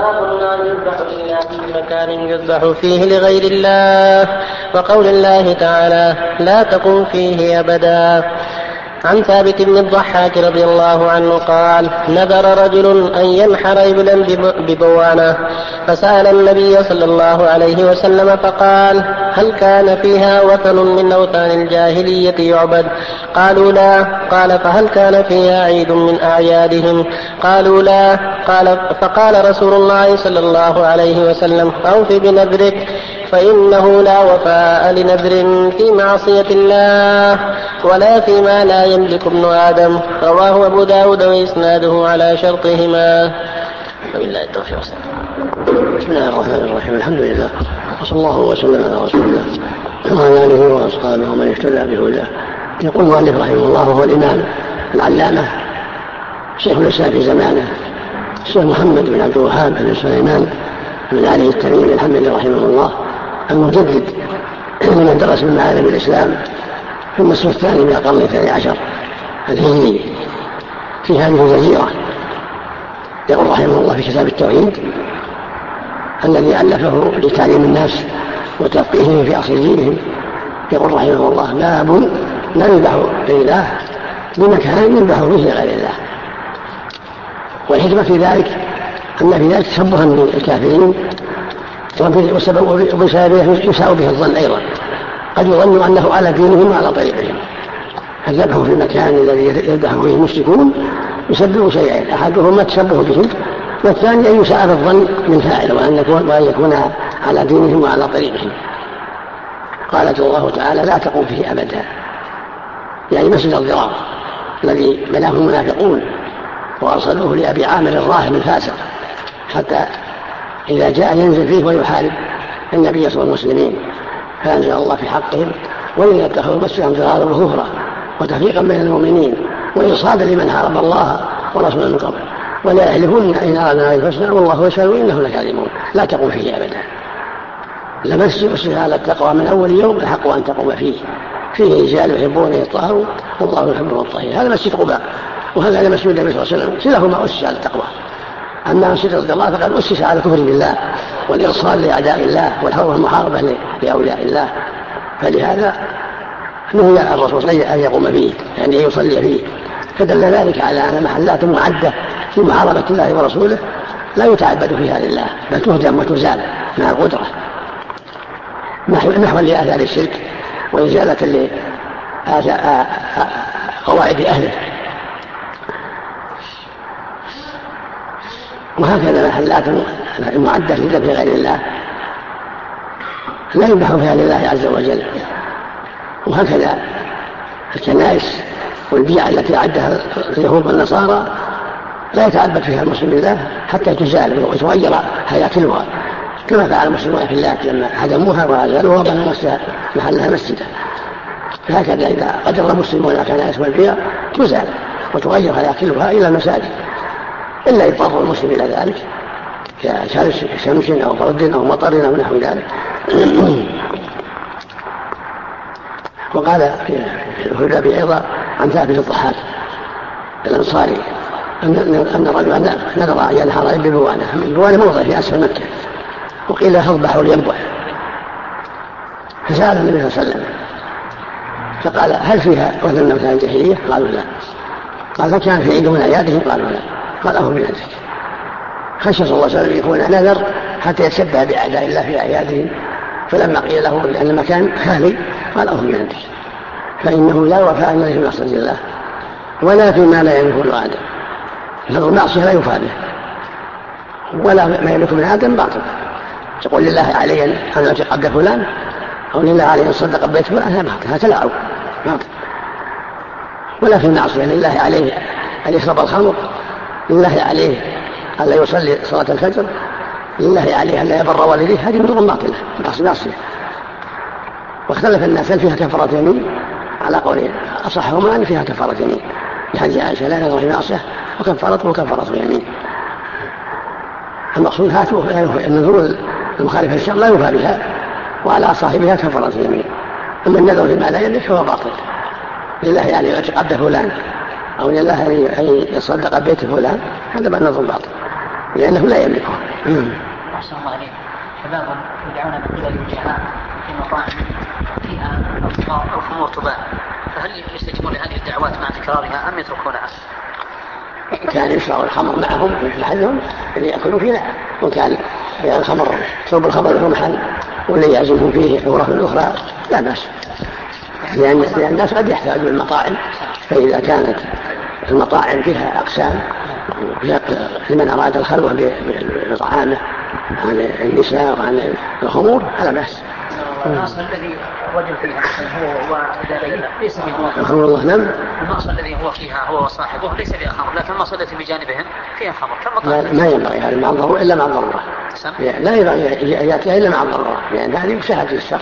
وقلنا يذبح إلا في مكان يذبح فيه لغير الله، وقول الله تعالى لا تقم فيه أبدا. عن ثابت بن الضحاك رضي الله عنه قال نذر رجل أن ينحر إبلا ببوانة فسأل النبي صلى الله عليه وسلم فقال هل كان فيها وثن من أوثان الجاهلية يعبد؟ قالوا لا. قال فهل كان فيها عيد من أعيادهم؟ قالوا لا. قال فقال رسول الله صلى الله عليه وسلم أوف بنذرك فإنه لا وفاء لنذر في معصية الله ولا فيما لا يملك ابن آدم. رواه أبو داود وإسناده على شرطهما. وبالله التوفيق. بسم الله الرحمن الرحيم. الحمد لله وصلى الله وسلم على رسول الله وعلى آله وأصحابه ومن اهتدى بهداه. يقول المؤلف رحمه الله هو الإمام العلامة شيخ الإسلام في زمانه الشيخ محمد بن عبد الوهاب بن سليمان بن علي التميمي الحمد لله رحمه الله المجدد من درس من معالم الإسلام في النصف الثاني من القرن الثاني عشر الهجري في هذه الجزيرة. يقول رحمه الله في كتاب التوحيد الذي ألفه لتعليم الناس وتفقيههم في أصل دينهم. يقول رحمه الله باب لا يذبح لله بمكان يذبح فيه لغير الله. والحكمة في ذلك أن في ذلك تشبها بالكافرين وبسببه يساء به الظن أيضا، قد يظن أنه على دينهم وعلى طريقهم. الذبح في المكان الذي يذبح فيه المشركون يسبب شيئين، أحدهما التشبه بهم، والثاني أن يساء بالظن من فاعل وأن يكون على دينهم وعلى طريقهم. قالت الله تعالى لا تقوم فيه أبدا، يعني مسجد الضرار الذي بناه المنافقون وأرسلوه لأبي عامر الراهب الفاسق حتى إذا جاء ينزل فيه ويحارب النبي صلى الله عليه وسلم، فأنزل الله في حقهم وإن اتخذوا مسجدا ضرارا وكفرا وتفريقا بين المؤمنين وإرصادا لمن حارب الله ورسوله من قبل ولا يحلفون إن أردنا الحسنى والله يشهد إنهم لكاذبون. لا تقوم فيه أبدا. لمسجد أسس على التقوى من أول يوم الحق أن تقوم فيه، فيه رجال يحبون يطهروا والله يحب الطاهرين. هذا مسجد قباء وهذا مسجد النبي صلى الله عليه وسلم كلاهما أسس على التقوى. أما مسجد الله فقد أسس على الكفر بالله والإرصاد لأعداء الله والحرب والمحاربة لأولياء الله، فلهذا نهي الرسول أن يقوم فيه يعني أن يصلي فيه. فدل ذلك على أن محلات معدة في محاربة الله ورسوله لا يتعبد فيها لله بل تهدم وتزال مع القدرة نحو لآثار الشرك وإزالة قواعد أهله. وهكذا محلات معدة لذبح غير الله لا يذبح فيها لله عز وجل. وهكذا الكنائس والبيع التي أعدها اليهود والنصارى لا يتعبد فيها المسلم لله حتى تزال وتغير هياكلها كما فعل المسلمون في الله لما هدموها وأزالوها وبنوا محلها مسجدا. فهكذا إذا قدر المسلمون الكنائس والبيع تزال وتغير هياكلها إلى المساجد، إلا يضطر المسلم إلى ذلك كشمس أو برد أو مطر أو نحو ذلك. وقال في الهدى أيضا عن ثابت الضحاك الأنصاري أن رجلا نذر أن ينحر ببوانة، البوانة موضع في أسفل مكة، وقيل اذبحوا لينضح، فسأل النبي صلى الله عليه وسلم فقال هل فيها وثن من أوثان الجاهلية؟ قالوا لا. قال فكان في عيد من أعيادهم؟ قالوا لا. قال أهو بنذرك. خشى صلى الله عليه وسلم يكون نذر حتى يتشبه بأعداء الله في أعيادهم، فلما قيل له لأن المكان خالي قال أهو بنذرك، فإنه لا وفاء لله في معصية الله ولا فيما لا يملك ابن آدم. نذر المعصية لا يوفى به ولا ما يملك من آدم باطل. تقول لله علي أن أتقبل فلان أو لله علي أن أصدق بيت فلان، هذا باطل، هذا تلاعب باطل. ولا في المعصية لله عليه أن يشرب الخمر، لله عليه أن لا يصلي صلاة الفجر، لله عليه أن لا يبر والديه، هذه نذور باطلة معصية. واختلف الناس هل فيها كفارة يمين؟ على قولين أصحهما أن فيها كفارة يمين، لحديث عائشة لا نذر في معصية وكفارته وكفارة يمين. المقصود هاته النذور المخالفة للشرع لا يوفى بها وعلى صاحبها كفارة يمين. أما النذر فيما لا يملك فهو باطل، لله يعني يتقبل فلان أو لله أن يصدق بيت فلان، هذا بقى نذر باطل. لأنه لا يملكه. أحسن الله عليك. شباب يدعون من قبل الوجهاء في مطاعم فيها أصغار أو خمور تباع، فهل يستجيبون لهذه الدعوات مع تكرارها أم يتركونها؟ كان يشرب الخمر معهم في محلهم اللي يأكلون فيه، نعم. وكان يعني الخمر شرب الخمر له محل واللي يعزمهم فيه حورة الأخرى لا بأس، لأن, لأن الناس قد يحتاجون المطاعم، فإذا كانت المطاعم فيها أقسام لمن أراد الخلوة بطعامه عن النساء وعن الخمور فلا بأس. المعصى الذي الرجل فيها هو وذلك ليس بخمر. الخمر الله نعم. المعصى الذي هو فيها هو وصاحبه ليس بها خمر، لكن المعصى التي بجانبهم فيها خمر. لا ما ينبغي هذا مع الضرورة إلا مع الضرورة. لا ينبغي يأتيها إلا مع الضرورة، لأن هذه مشاهدة الشر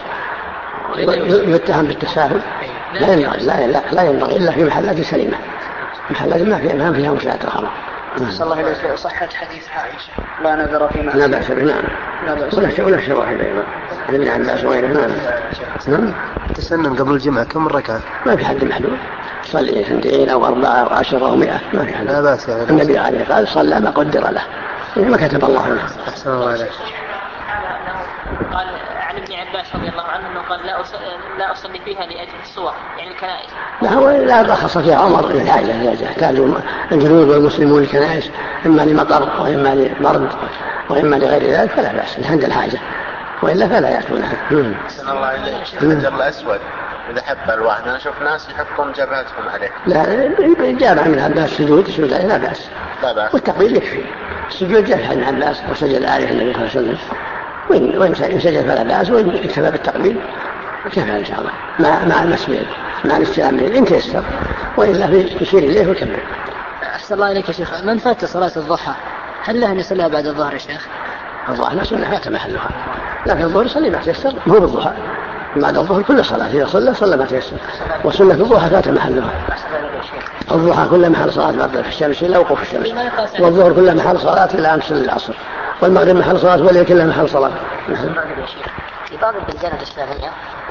يتهم بالتساهل. لا ينبغي لا, لا, لا ينبغي إلا في محلات سليمة، محلات ما فيها ما فيها مشاهدة الخمر. صلى الله عليه وسلم صحة حديث عائشة لا نذر فيما لا بأس به. نعم. ولا شواهد أيضا عن ابن عباس وغيره. نعم. نعم. تسنن قبل الجمعة كم ركعة؟ ما في حد محدود، صلي اثنتين أو أربعة أو عشرة أو مئة ما في حد. لا بأس يعني. النبي عليه قال صلى ما قدر له ما كتب الله له. أحسن الله عليك. قال عن ابن عباس رضي الله عنه انه قال لا لا اصلي فيها لاجل الصور يعني الكنائس. لا هو لا رخص فيها عمر للحاجه، يحتاج الجنود والمسلمون الكنائس اما لمطر واما لمرض واما لغير ذلك فلا باس عند الحاجه، والا فلا ياتونها. أحسن الله عليك. الحجر الاسود اذا حب الواحد انا اشوف ناس يحطون جبهتهم عليه. لا جاب عن العباس سجود سجود لا باس. لا باس. والتقبيل يكفي. السجود جاء عن العباس وسجد عليه النبي صلى الله عليه وسلم، وإن سجد فلا بأس، وإن اكتفى بالتقبيل كفى إن شاء الله مع مع المسجد مع الاستلام إن تيسر، وإلا يشير إليه ويكمل. أحسن الله إليك يا شيخ. من فات صلاة الضحى هل له أن يصليها بعد الظهر يا شيخ؟ الضحى لا سنة فات محلها، لكن الظهر يصلي ما تيسر، مو بالضحى بعد الظهر كل صلاة إذا صلى صلى ما تيسر، وسنة الضحى فات محلها. الضحى كل محل صلاة بعد في الشمس إلا وقوف الشمس، والظهر كل محل صلاة إلا أمس العصر، والمغرب محل صلاة والليل كله محل صلاة. في بعض البلدان الإسلامية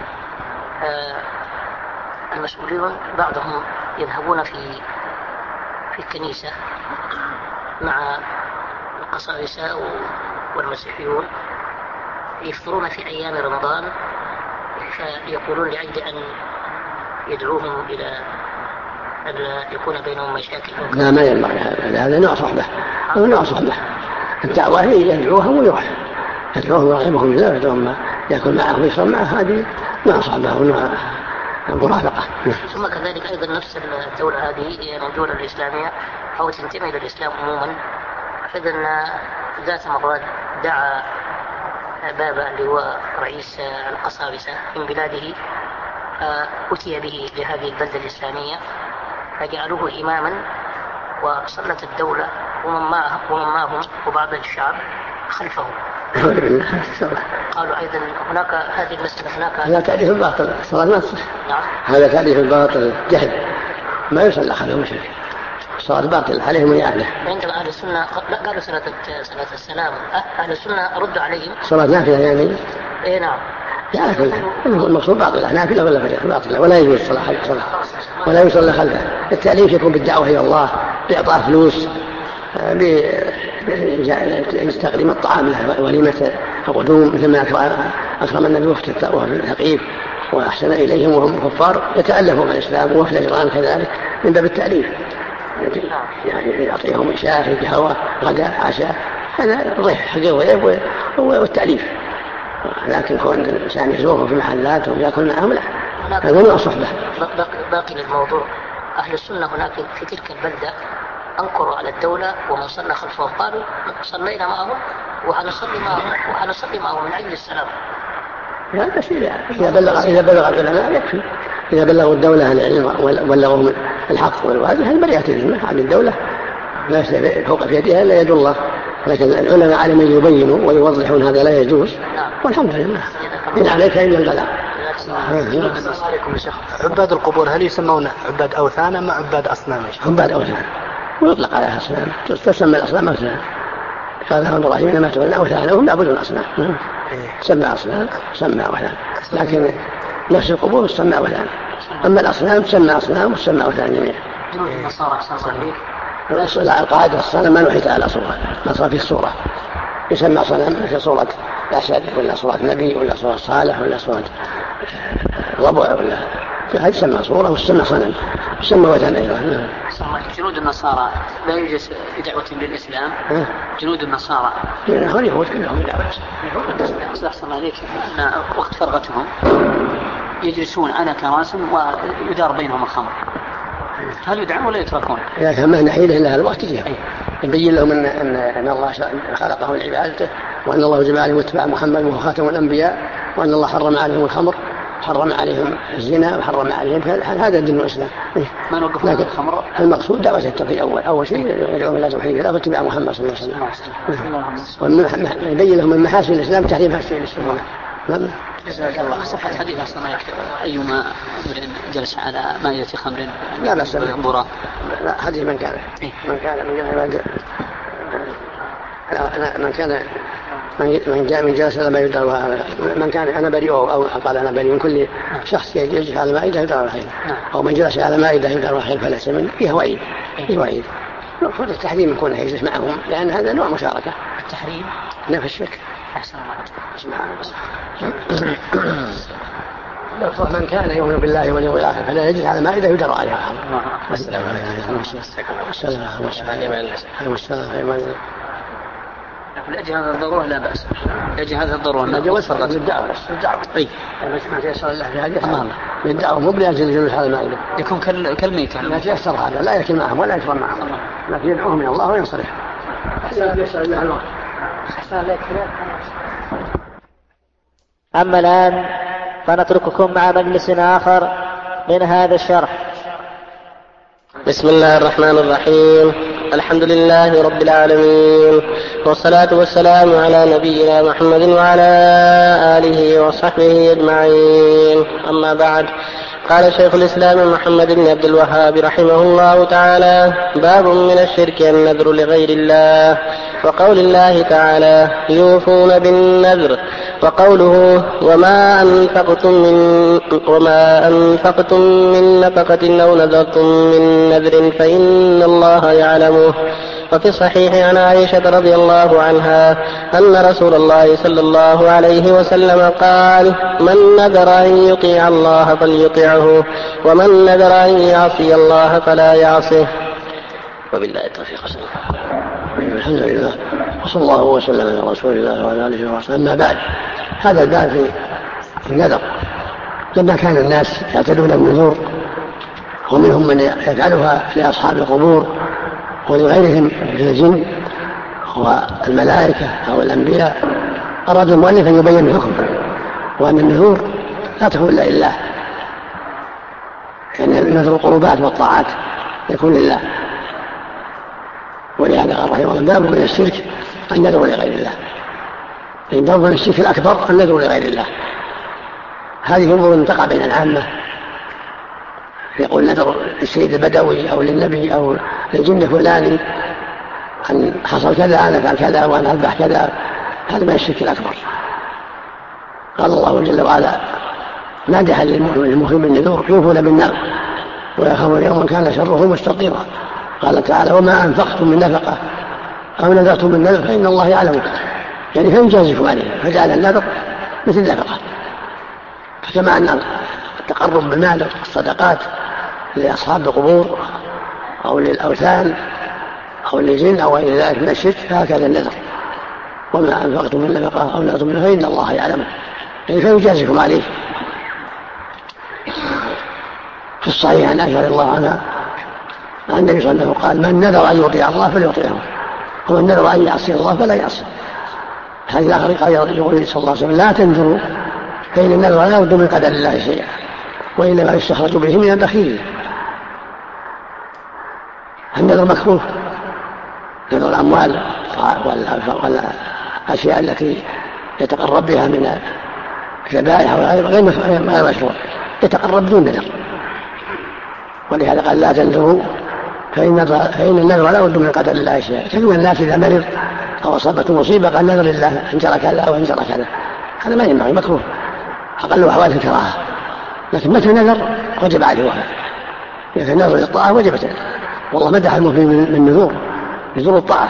آه المسؤولون بعضهم يذهبون في في الكنيسة مع القساوسة والمسيحيون يفطرون في أيام رمضان، فيقولون لأجل أن يدعوهم إلى أن يكون بينهم مشاكل. لا ما ينبغي هذا، هذا نوع صحبة، هذا نوع صحبة. الدعوة هي يدعوهم ويروح يدعوهم ويرغبهم إلى يدعوهم يأكل معه ويشرب معه، هذه نوع صحبة ونوع مرافقة. ثم كذلك أيضا نفس الدولة هذه يعني الدولة الإسلامية أو تنتمي إلى الإسلام عموما، فإذن ذات مرات دعا بابا اللي هو رئيس القساوسة من بلاده، أتي به لهذه البلدة الإسلامية فجعلوه إماما، وصلت الدولة ومن معه ومن معهم وبعض الشعب خلفه. قالوا أيضا هناك هذه المسألة هناك هذا تأليف الباطل، صلاة ما تصح. نعم. هذا تأليف الباطل جهل، ما يصلى خلفه مشرك، صلاة باطل عليهم ويعله. عندما أهل السنة قالوا صلاة صلاة السلام، أهل السنة ردوا عليهم صلاة نافلة يعني. إيه نعم. يعني كلها المقصود باطلة نافلة ولا فريق باطلة، ولا يجوز الصلاة خلفه ولا يصلى خلفه. التأليف يكون بالدعوة إلى الله، بإعطاء فلوس، بتقديم الطعام له وليمة القدوم، مثل ما أكرم النبي وفد الثقيف وأحسن إليهم وهم كفار يتألفون الإسلام، وفد الجيران كذلك من باب التأليف، يعني يعطيهم شاي قهوة غداء عشاء، هذا ضيف حق الضيف والتأليف. لكن كون الإنسان يزورهم في محلات ويأكل معهم لا، هذا نوع صحبة. باقي للموضوع أهل السنة هناك في تلك البلدة أنكروا على الدولة ومن صلى خلفهم، قالوا صلينا معهم وهنصلي معهم وهنصلي معهم من أجل السلام. هذا شيء إذا بلغ إذا بلغ العلماء يكفي، إذا بلغوا الدولة عن العلم وبلغوا الحق والواجب هذه بريئة الذمة عن الدولة، لا شيء فوق في يدها إلا يد الله، لكن العلماء على من يبينوا ويوضحون هذا لا يجوز، والحمد لله إن عليك إلا البلاغ. السلام عليكم يا شيخ. عباد القبور هل يسمون عباد أوثان أم عباد أصنام؟ عباد أوثان، ويطلق عليها أصنام، تسمى الأصنام أوثان. قال لهم إبراهيم إنما تولى أوثان وهم يعبدون أصنام، سمى أصنام سمى أوثان، لكن نفس القبور تسمى أوثان، أما الأصنام تسمى أصنام وتسمى أوثان جميعا. النصارى أحسن عليك القاعدة الصنم ما نحيت على صورة، ما صار في الصورة يسمى صنم في صورة أسد ولا صورة نبي ولا صورة صالح ولا صورة ربع ولا هذه تسمى صورة وتسمى صنم تسمى وثن أيضا. جنود النصارى لا يوجد بدعوة للإسلام. جنود النصارى هم يهود كلهم بدعوة. أحسن عليك أن وقت فرغتهم يجلسون على كراسي ويدار بينهم الخمر، هل يدعون ولا يتركون؟ إذا كان ما نحيله إلا الوقت يجيهم يبين لهم أن, أن, أن الله خلقهم لعبادته وأن الله جمع عليهم اتباع محمد وهو خاتم الأنبياء وأن الله حرم عليهم الخمر حرم عليهم الزنا وحرم عليهم هذا دين الإسلام. ما نوقفون الخمر. المقصود دعوة التوحيد أول أول شيء يدعون إلى توحيد الله واتباع محمد صلى الله عليه وسلم ويبين لهم من محاسن الإسلام تحريم هالشيء الإسلام. نعم. جزاك الله. صحة حديث أصلا أيما جلس على مائدة خمر لا بأس به. لا حديث من كان من كان من من كان من جاء من جلس على ما يدعو من كان أنا بريء أو قال أنا بريء من كل شخص يجلس على مائدة يدعو الخير أو من جلس على مائدة يدعو الخير فليس من فيه وعيد فيه وعيد. المفروض التحريم يكون يجلس معهم لأن هذا نوع مشاركة. التحريم نفس الشرك. أحسن الله. من كان يؤمن بالله واليوم الآخر فلا يجلس على مائدة يدعو عليها. السلام عليكم. لأجل هذا الضرورة لا بأس. لأجل هذا الضرورة لا جواز للدعوة للدعوة. أي. ما تيسر الله في هذه للدعوة مو بلازم الجلوس على المائدة. يكون كالميت. ما تيسر هذا لا يأكل معهم ولا يشرب معهم. لكن يدعوهم من الله وينصرف. يسأل الله الوقت. أما الآن فنترككم مع مجلس آخر من هذا الشرح. بسم الله الرحمن الرحيم. الحمد لله رب العالمين والصلاة والسلام على نبينا محمد وعلى آله وصحبه أجمعين. أما بعد، قال شيخ الإسلام محمد بن عبد الوهاب رحمه الله تعالى: باب من الشرك النذر لغير الله، وقول الله تعالى: يوفون بالنذر، وقوله: وما أنفقتم من وما أنفقتم من نفقة أو نذرتم من نذر فإن الله يعلمه. وفي الصحيح عن عائشة رضي الله عنها أن رسول الله صلى الله عليه وسلم قال: من نذر أن يطيع الله فليطيعه، ومن نذر أن يعصي الله فلا يعصه. وبالله التوفيق. الحمد لله وصلى الله وسلم على رسول الله وعلى آله وصحبه. أما بعد، هذا الباب في النذر. لما كان الناس يعتدون النذور ومنهم من يفعلها لأصحاب القبور ولغيرهم من الجن والملائكة أو الأنبياء، أراد المؤلف أن يبين الحكم وأن النذور لا تكون إلا لله، يعني نذر القربات والطاعات يكون لله. ولهذا قال رحمه الله: باب من الشرك النذر لغير الله. يعني باب من الشرك الأكبر النذر لغير الله. هذه أمور تقع بين العامة، يقول نذر السيد البدوي أو للنبي أو للجن فلاني أن حصل كذا أنا فعل كذا وأنا أذبح كذا، هذا من الشرك الأكبر. قال الله جل وعلا مادحا للمخيم النذور: يوفون بالنذر ويخافون يوما كان شره مستطيرا. قال تعالى: وما أنفقتم من نفقة أو نذرتم من نذر فإن الله يعلمه، يعني فيجازيكم عليه. فجعل النذر مثل نفقة. فكما أن التقرب بالمال والصدقات لأصحاب القبور أو للأوثان أو للجن أو غير ذلك من الشرك، فهكذا النذر: وما أنفقتم من نفقة أو نذرتم من نذر فإن الله يعلمه، يعني فيجازيكم عليه. في الصحيح عن عائشة رضي الله عنها عن النبي صلى الله عليه وسلم قال: من نذر أن يطيع الله فليطيعه، ومن نذر أن يعصي الله فلا يعصي. هذه الآخر قال يقول صلى الله عليه وسلم: لا تنذروا فإن النذر لا يرد من قدر الله شيئا، وإنما يستخرج به من البخيل. النذر مكروه، نذر الأموال والأشياء التي يتقرب بها من الذبائح غير مشروع، يتقرب دون نذر. ولهذا قال: لا تنذروا فإن النذر لا يرد من قدر الله شيئا. كثير الناس إذا مرض أو أصابته مصيبة قال: نذر لله إن جرى كذا أو إن جرى كذا. هذا ما ينبغي، مكروه، أقل أحوال الكراهة. لكن متى نذر وجب عليه وفاء، إذا نذر للطاعة وجبت والله مدح المؤمن من النذور، نذور الطاعة.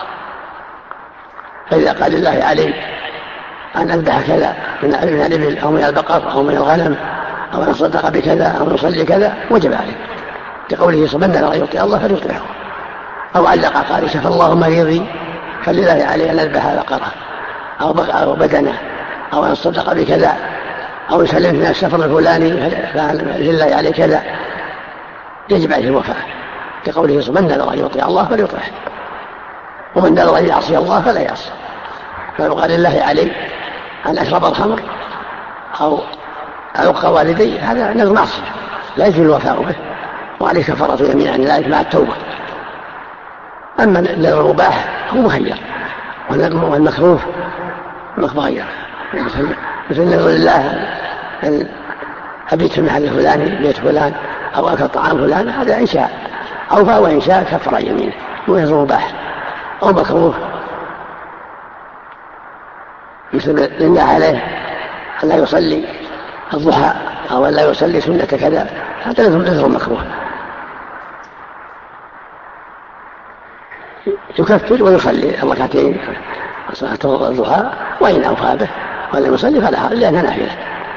فإذا قال لله علي أن أذبح كذا من الإبل أو من البقر أو من الغنم أو أن أصدق بكذا أو نصلي كذا وجب عليه، كقوله صلى الله عليه وسلم يطيع الله فليطيعه. أو علق قال شفى الله مريضي فلله عليه أن أذبح بقرة أو بدنه أو أن أصدق بكذا أو يسلم من السفر الفلاني فلله عليه كذا، يجب عليه الوفاء، كقوله صلى الله عليه وسلم من يطيع الله فليطيعه ومن نذر أن يعصي الله فلا يعصي. فيقال لله علي أن أشرب الخمر أو أعق والدي، هذا نذر معصية لا يجوز الوفاء به وعليه كفارة يمين عن ذلك مع التوبة. أما النذر المباح هو مخير والمكروه مخير، مثل نذر لله أن أبيت في المحل الفلاني بيت فلان أو أكل طعام فلان، هذا إنشاء أو فهو إنشاء كفر يمينه ونذر مباح أو مكروه، مثل لله عليه أن لا يصلي الضحى أو أن لا يصلي سنة كذا، هذا نذر مكروه يكفر ويصلي الركعتين صلاة الضحى وإن أوفى به ولا يصلي فلا حرج لأنها نافلة.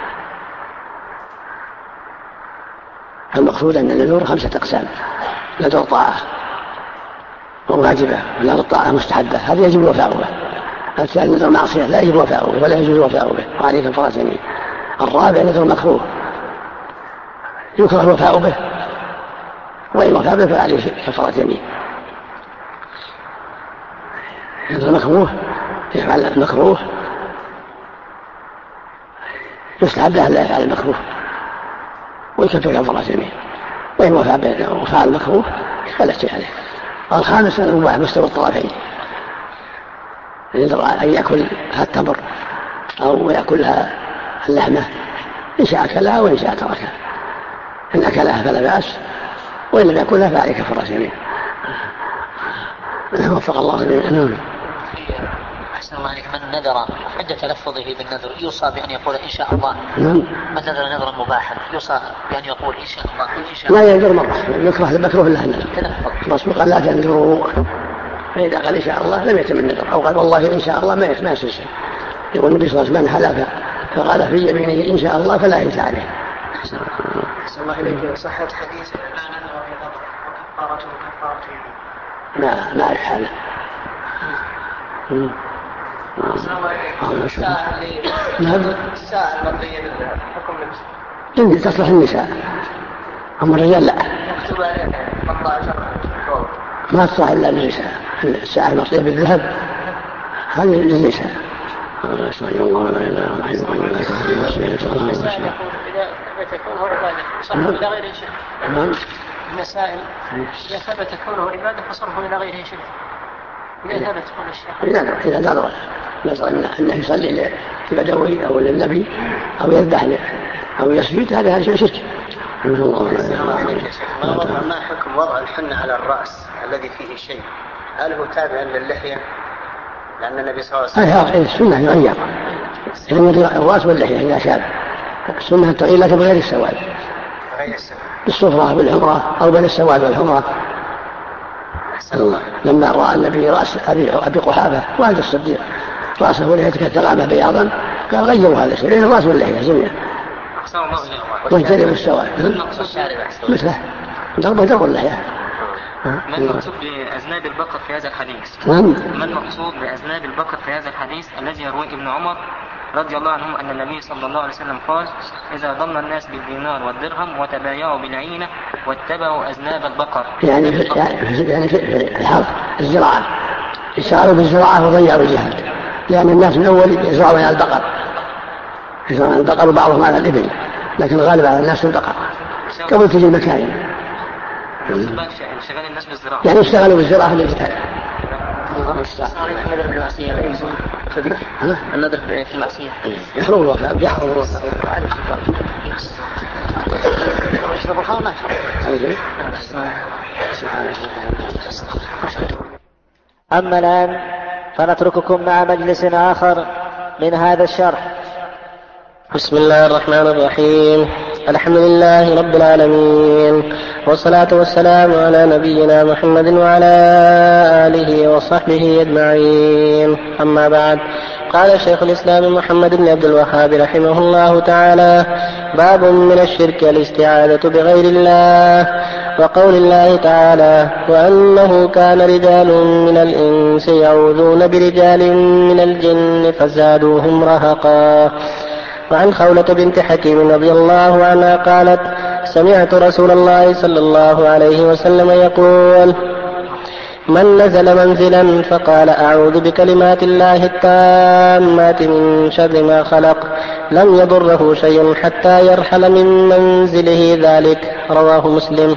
المقصود أن النذور خمسة أقسام: نذر طاعة وواجبة ونذر الطاعة مستحبة، هذا يجب الوفاء به. الثاني نذر معصية لا يجب الوفاء به ولا يجوز الوفاء به وعليه كفارة يمين. الرابع نذر مكروه يكره الوفاء به وإن وفى به فعليه كفارة يمين. نذر مكروه يفعل المكروه يستحب له لا يفعل المكروه ويكفر كفارة يمين، وإن وفى به وفعل المكروه فلا شيء عليه. الخامس المباح مستوى الطرفين، ينذر أن يأكل التمر أو يأكلها اللحمة إن شاء أكلها وإن شاء تركها، إن أكلها فلا بأس وإن لم يأكلها فعليه كفارة يمين. وفق الله جميعا. أحسن الله عليك. من نذر عند تلفظه بالنذر يوصى بأن يقول إن شاء الله؟ من نذر نذرا مباحا يوصى بأن يقول إن شاء الله؟ إن شاء الله لا ينذر مرة، يكره المكروه لها النذر. الرسول قال لا تنذروا، فإذا قال إن شاء الله لم يتم النذر، أو قال والله إن شاء الله ما يسمع شيء. يقول النبي صلى الله عليه وسلم حلف فقال في يمينه إن شاء الله فلا ينسى عليه. أحسن الله إليك. صحة حديث لا نذر في نذر وكفارته كفارة يمين. ما ما أعرف حاله. الساعة المرضية بالحكم لبس تصلح النساء، أما الرجال لا، ما تصلح إلا للنساء. الساعة المرضية بالذهب هذه للنساء. المسائل إذا ثبت كونه عبادة فصرفه إلى غيره شرك. إذا ثبت كون الشيخ إذا نظر نظر أنه يصلي لبدوي أو للنبي أو يذبح أو يسجد، هذا هذا شرك. ما حكم وضع الحنة على الرأس الذي فيه شيء؟ هل هو تابع للحية؟ لأن النبي صلى الله عليه وسلم هذه السنة يغير يغير الرأس واللحية إذا شاب. السنة تغير لكن بغير السواد، بالصفرة بالحمرة أو بين السواد والحمرة. لما رأى النبي رأس أبي قحافة والد الصديق رأسه ولحيته كالثغامة بياضا قال غيروا هذا الشيء لأن الرأس واللحية جميعا واجتنبوا السواد مثله ضرب ضرب اللحية. ما المقصود بأذناب البقر في هذا الحديث؟ ما المقصود بأذناب البقر في هذا الحديث الذي يرويه ابن عمر رضي الله عنهم أن النبي صلى الله عليه وسلم قال: إذا ضم الناس بالدينار والدرهم وتبايعوا بالعينة واتبعوا أذناب البقر. يعني في يعني في الحرث الزراعة اشتغلوا بالزراعة وضيعوا الجهاد، لأن الناس من أول يزرعون على البقر، يزرعون البقر وبعضهم على الإبل، لكن غالب على الناس البقر قبل تجي المكاين. شغال الناس بالزراعة يعني اشتغلوا بالزراعة للجهاد. النذر في المعصية يحرم الوفاء يحرم الوفاء يشرب الخمر ما أما الآن فنترككم مع مجلس آخر من هذا الشرح. بسم الله الرحمن الرحيم. الحمد لله رب العالمين، والصلاة والسلام على نبينا محمد وعلى آله وصحبه أجمعين. أما بعد، قال شيخ الإسلام محمد بن عبد الوهاب رحمه الله تعالى: باب من الشرك الاستعاذة بغير الله. وقول الله تعالى: وأنه كان رجال من الإنس يعوذون برجال من الجن فزادوهم رهقا. وعن خولة بنت حكيم رضي الله عنها قالت: سمعت رسول الله صلى الله عليه وسلم يقول: من نزل منزلا فقال أعوذ بكلمات الله التامات من شر ما خلق لم يضره شيء حتى يرحل من منزله ذلك. رواه مسلم.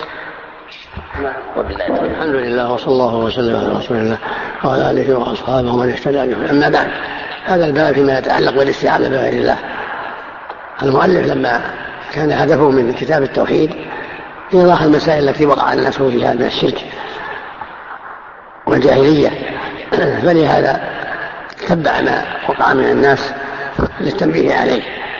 الحمد لله وصلى الله وسلم على رسول الله وعلى آله وأصحابه ومن اهتدى به. أما بعد، هذا الباب فيما يتعلق بالاستعاذة بغير الله. المؤلف لما كان هدفه من كتاب التوحيد إيضاح المسائل التي وقع الناس فيها من الشرك والجاهلية، فلهذا تبع ما وقع من الناس للتنبيه عليه،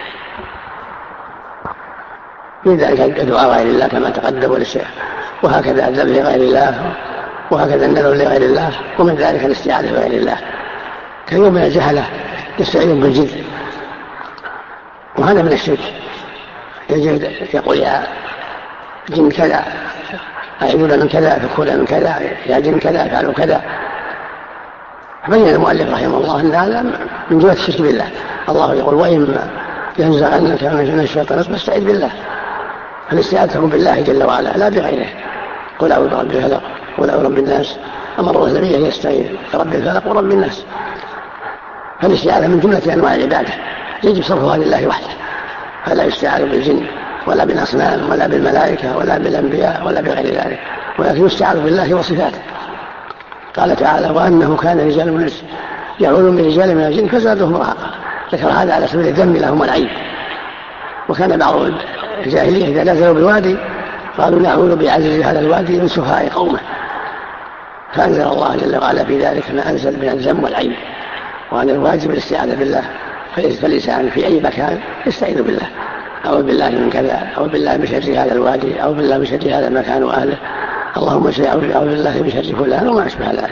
من ذلك دعاء غير الله كما تقدم والشيخ، وهكذا الذبح لغير الله، وهكذا النذر لغير الله، ومن ذلك الاستعاذة بغير الله كيوم من الجهلة يستعين بالجن، وهذا من الشرك. يجب يقول يا جن كذا أعيذنا من كذا، فكونا من كذا، يا جن كذا فعلوا كذا. بين المؤلف رحمه الله أن هذا من جهة الشرك بالله. الله يقول: وإما ينزغنك من الشيطان فاستعذ بالله. فالاستعاذة تكون بالله جل وعلا لا بغيره. قل أعوذ برب الفلق، قل أعوذ برب الناس. أمر النبي يستعين برب الفلق ورب الناس. فالاستعاذة من جملة أنواع العبادة يجب صرفها لله وحده، فلا يستعاذ بالجن ولا بالأصنام ولا بالملائكة ولا بالأنبياء ولا بغير ذلك، ولكن يستعاذ بالله وصفاته. قال تعالى: وأنه كان رجال من الإنس يعوذون برجال من الجن فزادوهم رهقا. ذكر هذا على سبيل الذم لهم العيب. وكان بعض الجاهلية إذا نزلوا بالوادي قالوا: نعوذ بعزيز هذا الوادي من سفهاء قومه. فأنزل الله جل وعلا في ذلك ما أنزل من الذم والعيب، وأن الواجب الاستعاذة بالله. فالإنسان في أي مكان يستعيذ بالله: أعوذ بالله من كذا، أعوذ بالله من شر هذا الوادي، أعوذ بالله من شر هذا المكان وأهله، اللهم أعوذ بالله من شر فلان، وما أشبه ذلك.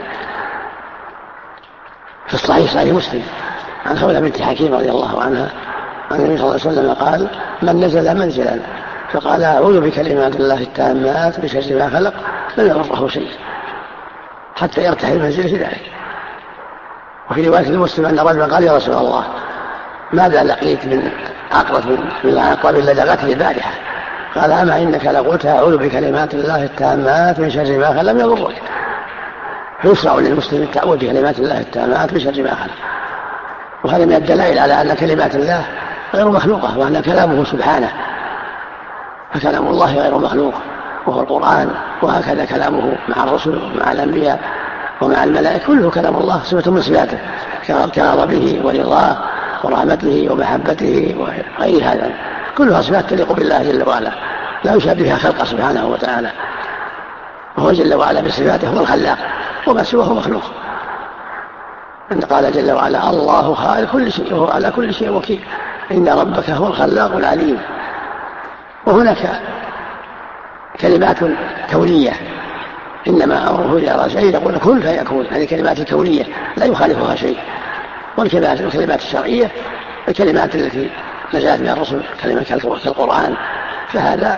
في الصحيح صحيح مسلم عن خولة بنت حكيم رضي الله عنها عن النبي صلى الله عليه وسلم قال: من نزل منزلا فقال أعوذ بكلمات الله التامات من شر ما خلق لم يضره شيء حتى يرتحل منزله في ذلك. وفي رواية المسلم أن رجلا قال: يا رسول الله، ماذا لقيت من عقرب من العقرب لدغتني البارحة؟ قال: أما إنك لقلت أعوذ بكلمات الله التامات من شر ما خلق لم يضرك. فيشرع للمسلم التعوذ بكلمات الله التامات من شر ما خلق. وهذا من الدلائل على أن كلمات الله غير مخلوقة، وأن كلامه سبحانه، فكلام الله غير مخلوق وهو القرآن. وهكذا كلامه مع الرسل ومع الأنبياء ومع الملائكة كله كلام الله، صفة من صفاته كغضبه ورضاه ورحمته ومحبته وغير هذا، كلها صفات تليق بالله جل وعلا لا يشابهها خلقه سبحانه وتعالى. وهو جل وعلا بصفاته هو الخلاق، وما سواه مخلوق. أن قال جل وعلا: الله خالق كل شيء وهو على كل شيء وكيل، إن ربك هو الخلاق العليم. وهناك كلمات كونية إنما أمره إذا أراد شيء يقول كن فيكون، هذه كلمات كونية لا يخالفها شيء. والكلمات الكلمات الشرعية الكلمات التي نزلت من الرسل كلمة كالقرآن، فهذا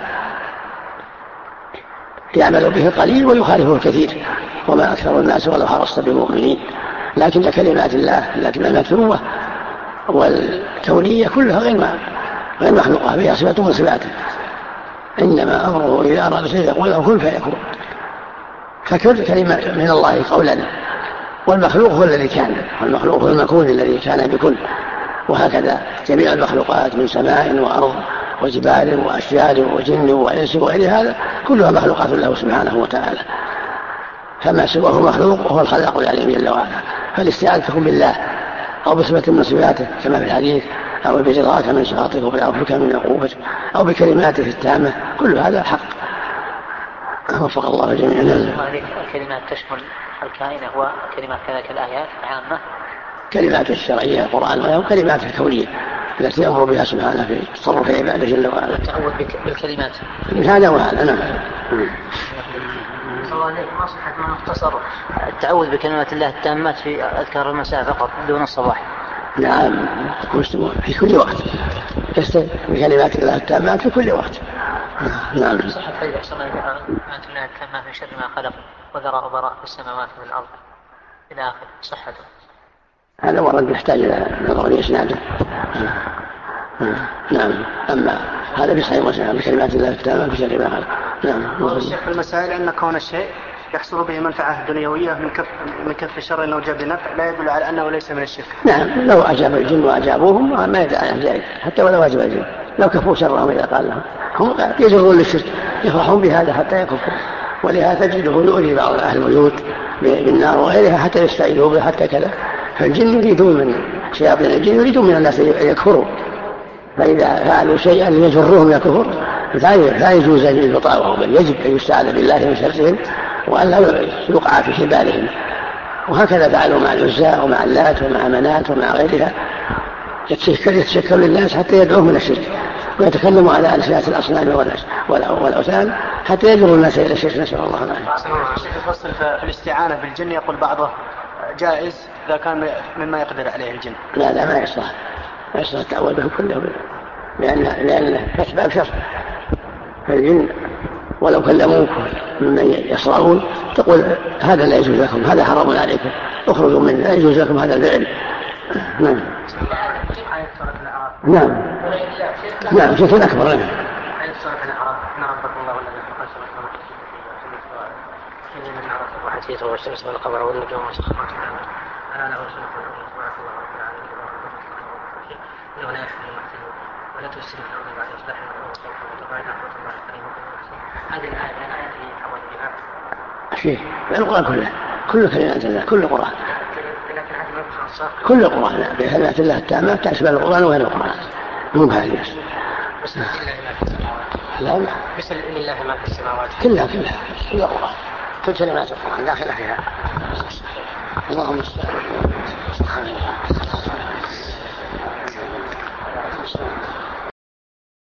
يعمل به القليل ويخالفه الكثير، وما أكثر الناس ولو حرصت بمؤمنين. لكن كلمات الله التي المتلوة والكونية كلها غير مخلوقة، فيها صفة من صفاته. إنما أمره إذا أراد شيء يقول له كن فيكون. فكل كلمة من الله قولا، والمخلوق هو الذي كان، والمخلوق هو المكون الذي كان بكل. وهكذا جميع المخلوقات من سماء وأرض وجبال وأشجار وجن وإنس وغير هذا كلها مخلوقات له سبحانه وتعالى. فما سواه مخلوق وهو الخلاق العليم جل وعلا. فالاستعاذة تكون بالله أو بصفة من صفاته كما في الحديث، أو برضاك من سخطك وبعفوك من عقوبتك، أو بكلماته التامة، كل هذا حق. وفق الله جميعا. هذه الكلمات تشمل الكائنة وكلمات كذلك الآيات عامة، كلمات الشرعية القرآن وكلمات الكونية التي يأمر بها سبحانه في تصرف عباده جل وعلا. التعوذ بالكلمات هذا وهذا. نعم. ما صحة من اختصر التعوذ بكلمات الله التامات في أذكار المساء فقط دون الصباح؟ نعم في كل وقت يستمع بكلمات الله التامات في كل وقت. نعم. صحة فإذا أحسن الله التامات من شر ما خلق وذرى وبراء في السماوات وفي الأرض إلى آخر صحته. هذا ورد يحتاج إلى نظر إسناده. نعم. أما هذا بصحيح مسلم بكلمات الله التامات في شر ما خلق. نعم. الشيخ في المسائل أن كون الشيء يحصل به منفعة دنيوية من كف من كف شر أو جلب نفع لا يدل على أنه ليس من الشرك. نعم. لو أجاب الجن وأجابوهم ما يدعي عن ذلك حتى ولو أجاب الجن لو كفوا شرهم إذا قال لهم هم يجرون للشرك يفرحون بهذا حتى يكفوا. ولهذا تجده يؤذي بعض أهل البيوت بالنار وغيرها حتى يستعيذوا به حتى كذا. فالجن يريدون من شياطين الجن يريدون من الناس يكفروا فإذا فعلوا شيئا يجرهم إلى الكفر لا يجوز أن يطاوعوا بل يجب أن يستعاذ بالله من شرهم وأن لا يوقع في حبالهم. وهكذا فعلوا مع العزى ومع اللات ومع منات ومع غيرها يتشكل يتشكل للناس حتى يدعوهم من الشرك ويتكلموا على ألسنة الأصنام والأوثان حتى يجروا الناس إلى الشرك. نسأل الله العافية. الشيخ الفصل في الاستعانة بالجن يقول بعضه جائز إذا كان مما يقدر عليه الجن. لا لا ما يصلح ما يصلح التعوذ به كله لأن لأنه أسباب شر. فالجن ولو كلموك ممن يصرعون تقول هذا لا يجوز لكم هذا حرام عليكم اخرجوا منه لا يجوز لكم هذا الفعل. نعم. نعم. نعم شرك أكبر. نعم. وحديثه والشمس والقمر والنجوم والسخرات ألا له سلك وبارك الله رب العالمين إنه لا يحب المحسنين ولا تسرف الأرض بعد إصلاحها وتبارك رحمة الله الكريم. هذه الآية من الآيات التي يتعوذ بها شيء القرآن كله كل كلمات الله كل القرآن كل القرآن بكلمات الله التامات تشمل القرآن وغير القرآن مو بهذه بس لا بس لله ما في السماوات كلها كلها كل القرآن كل كلمات القرآن داخلة فيها. اللهم صل على محمد.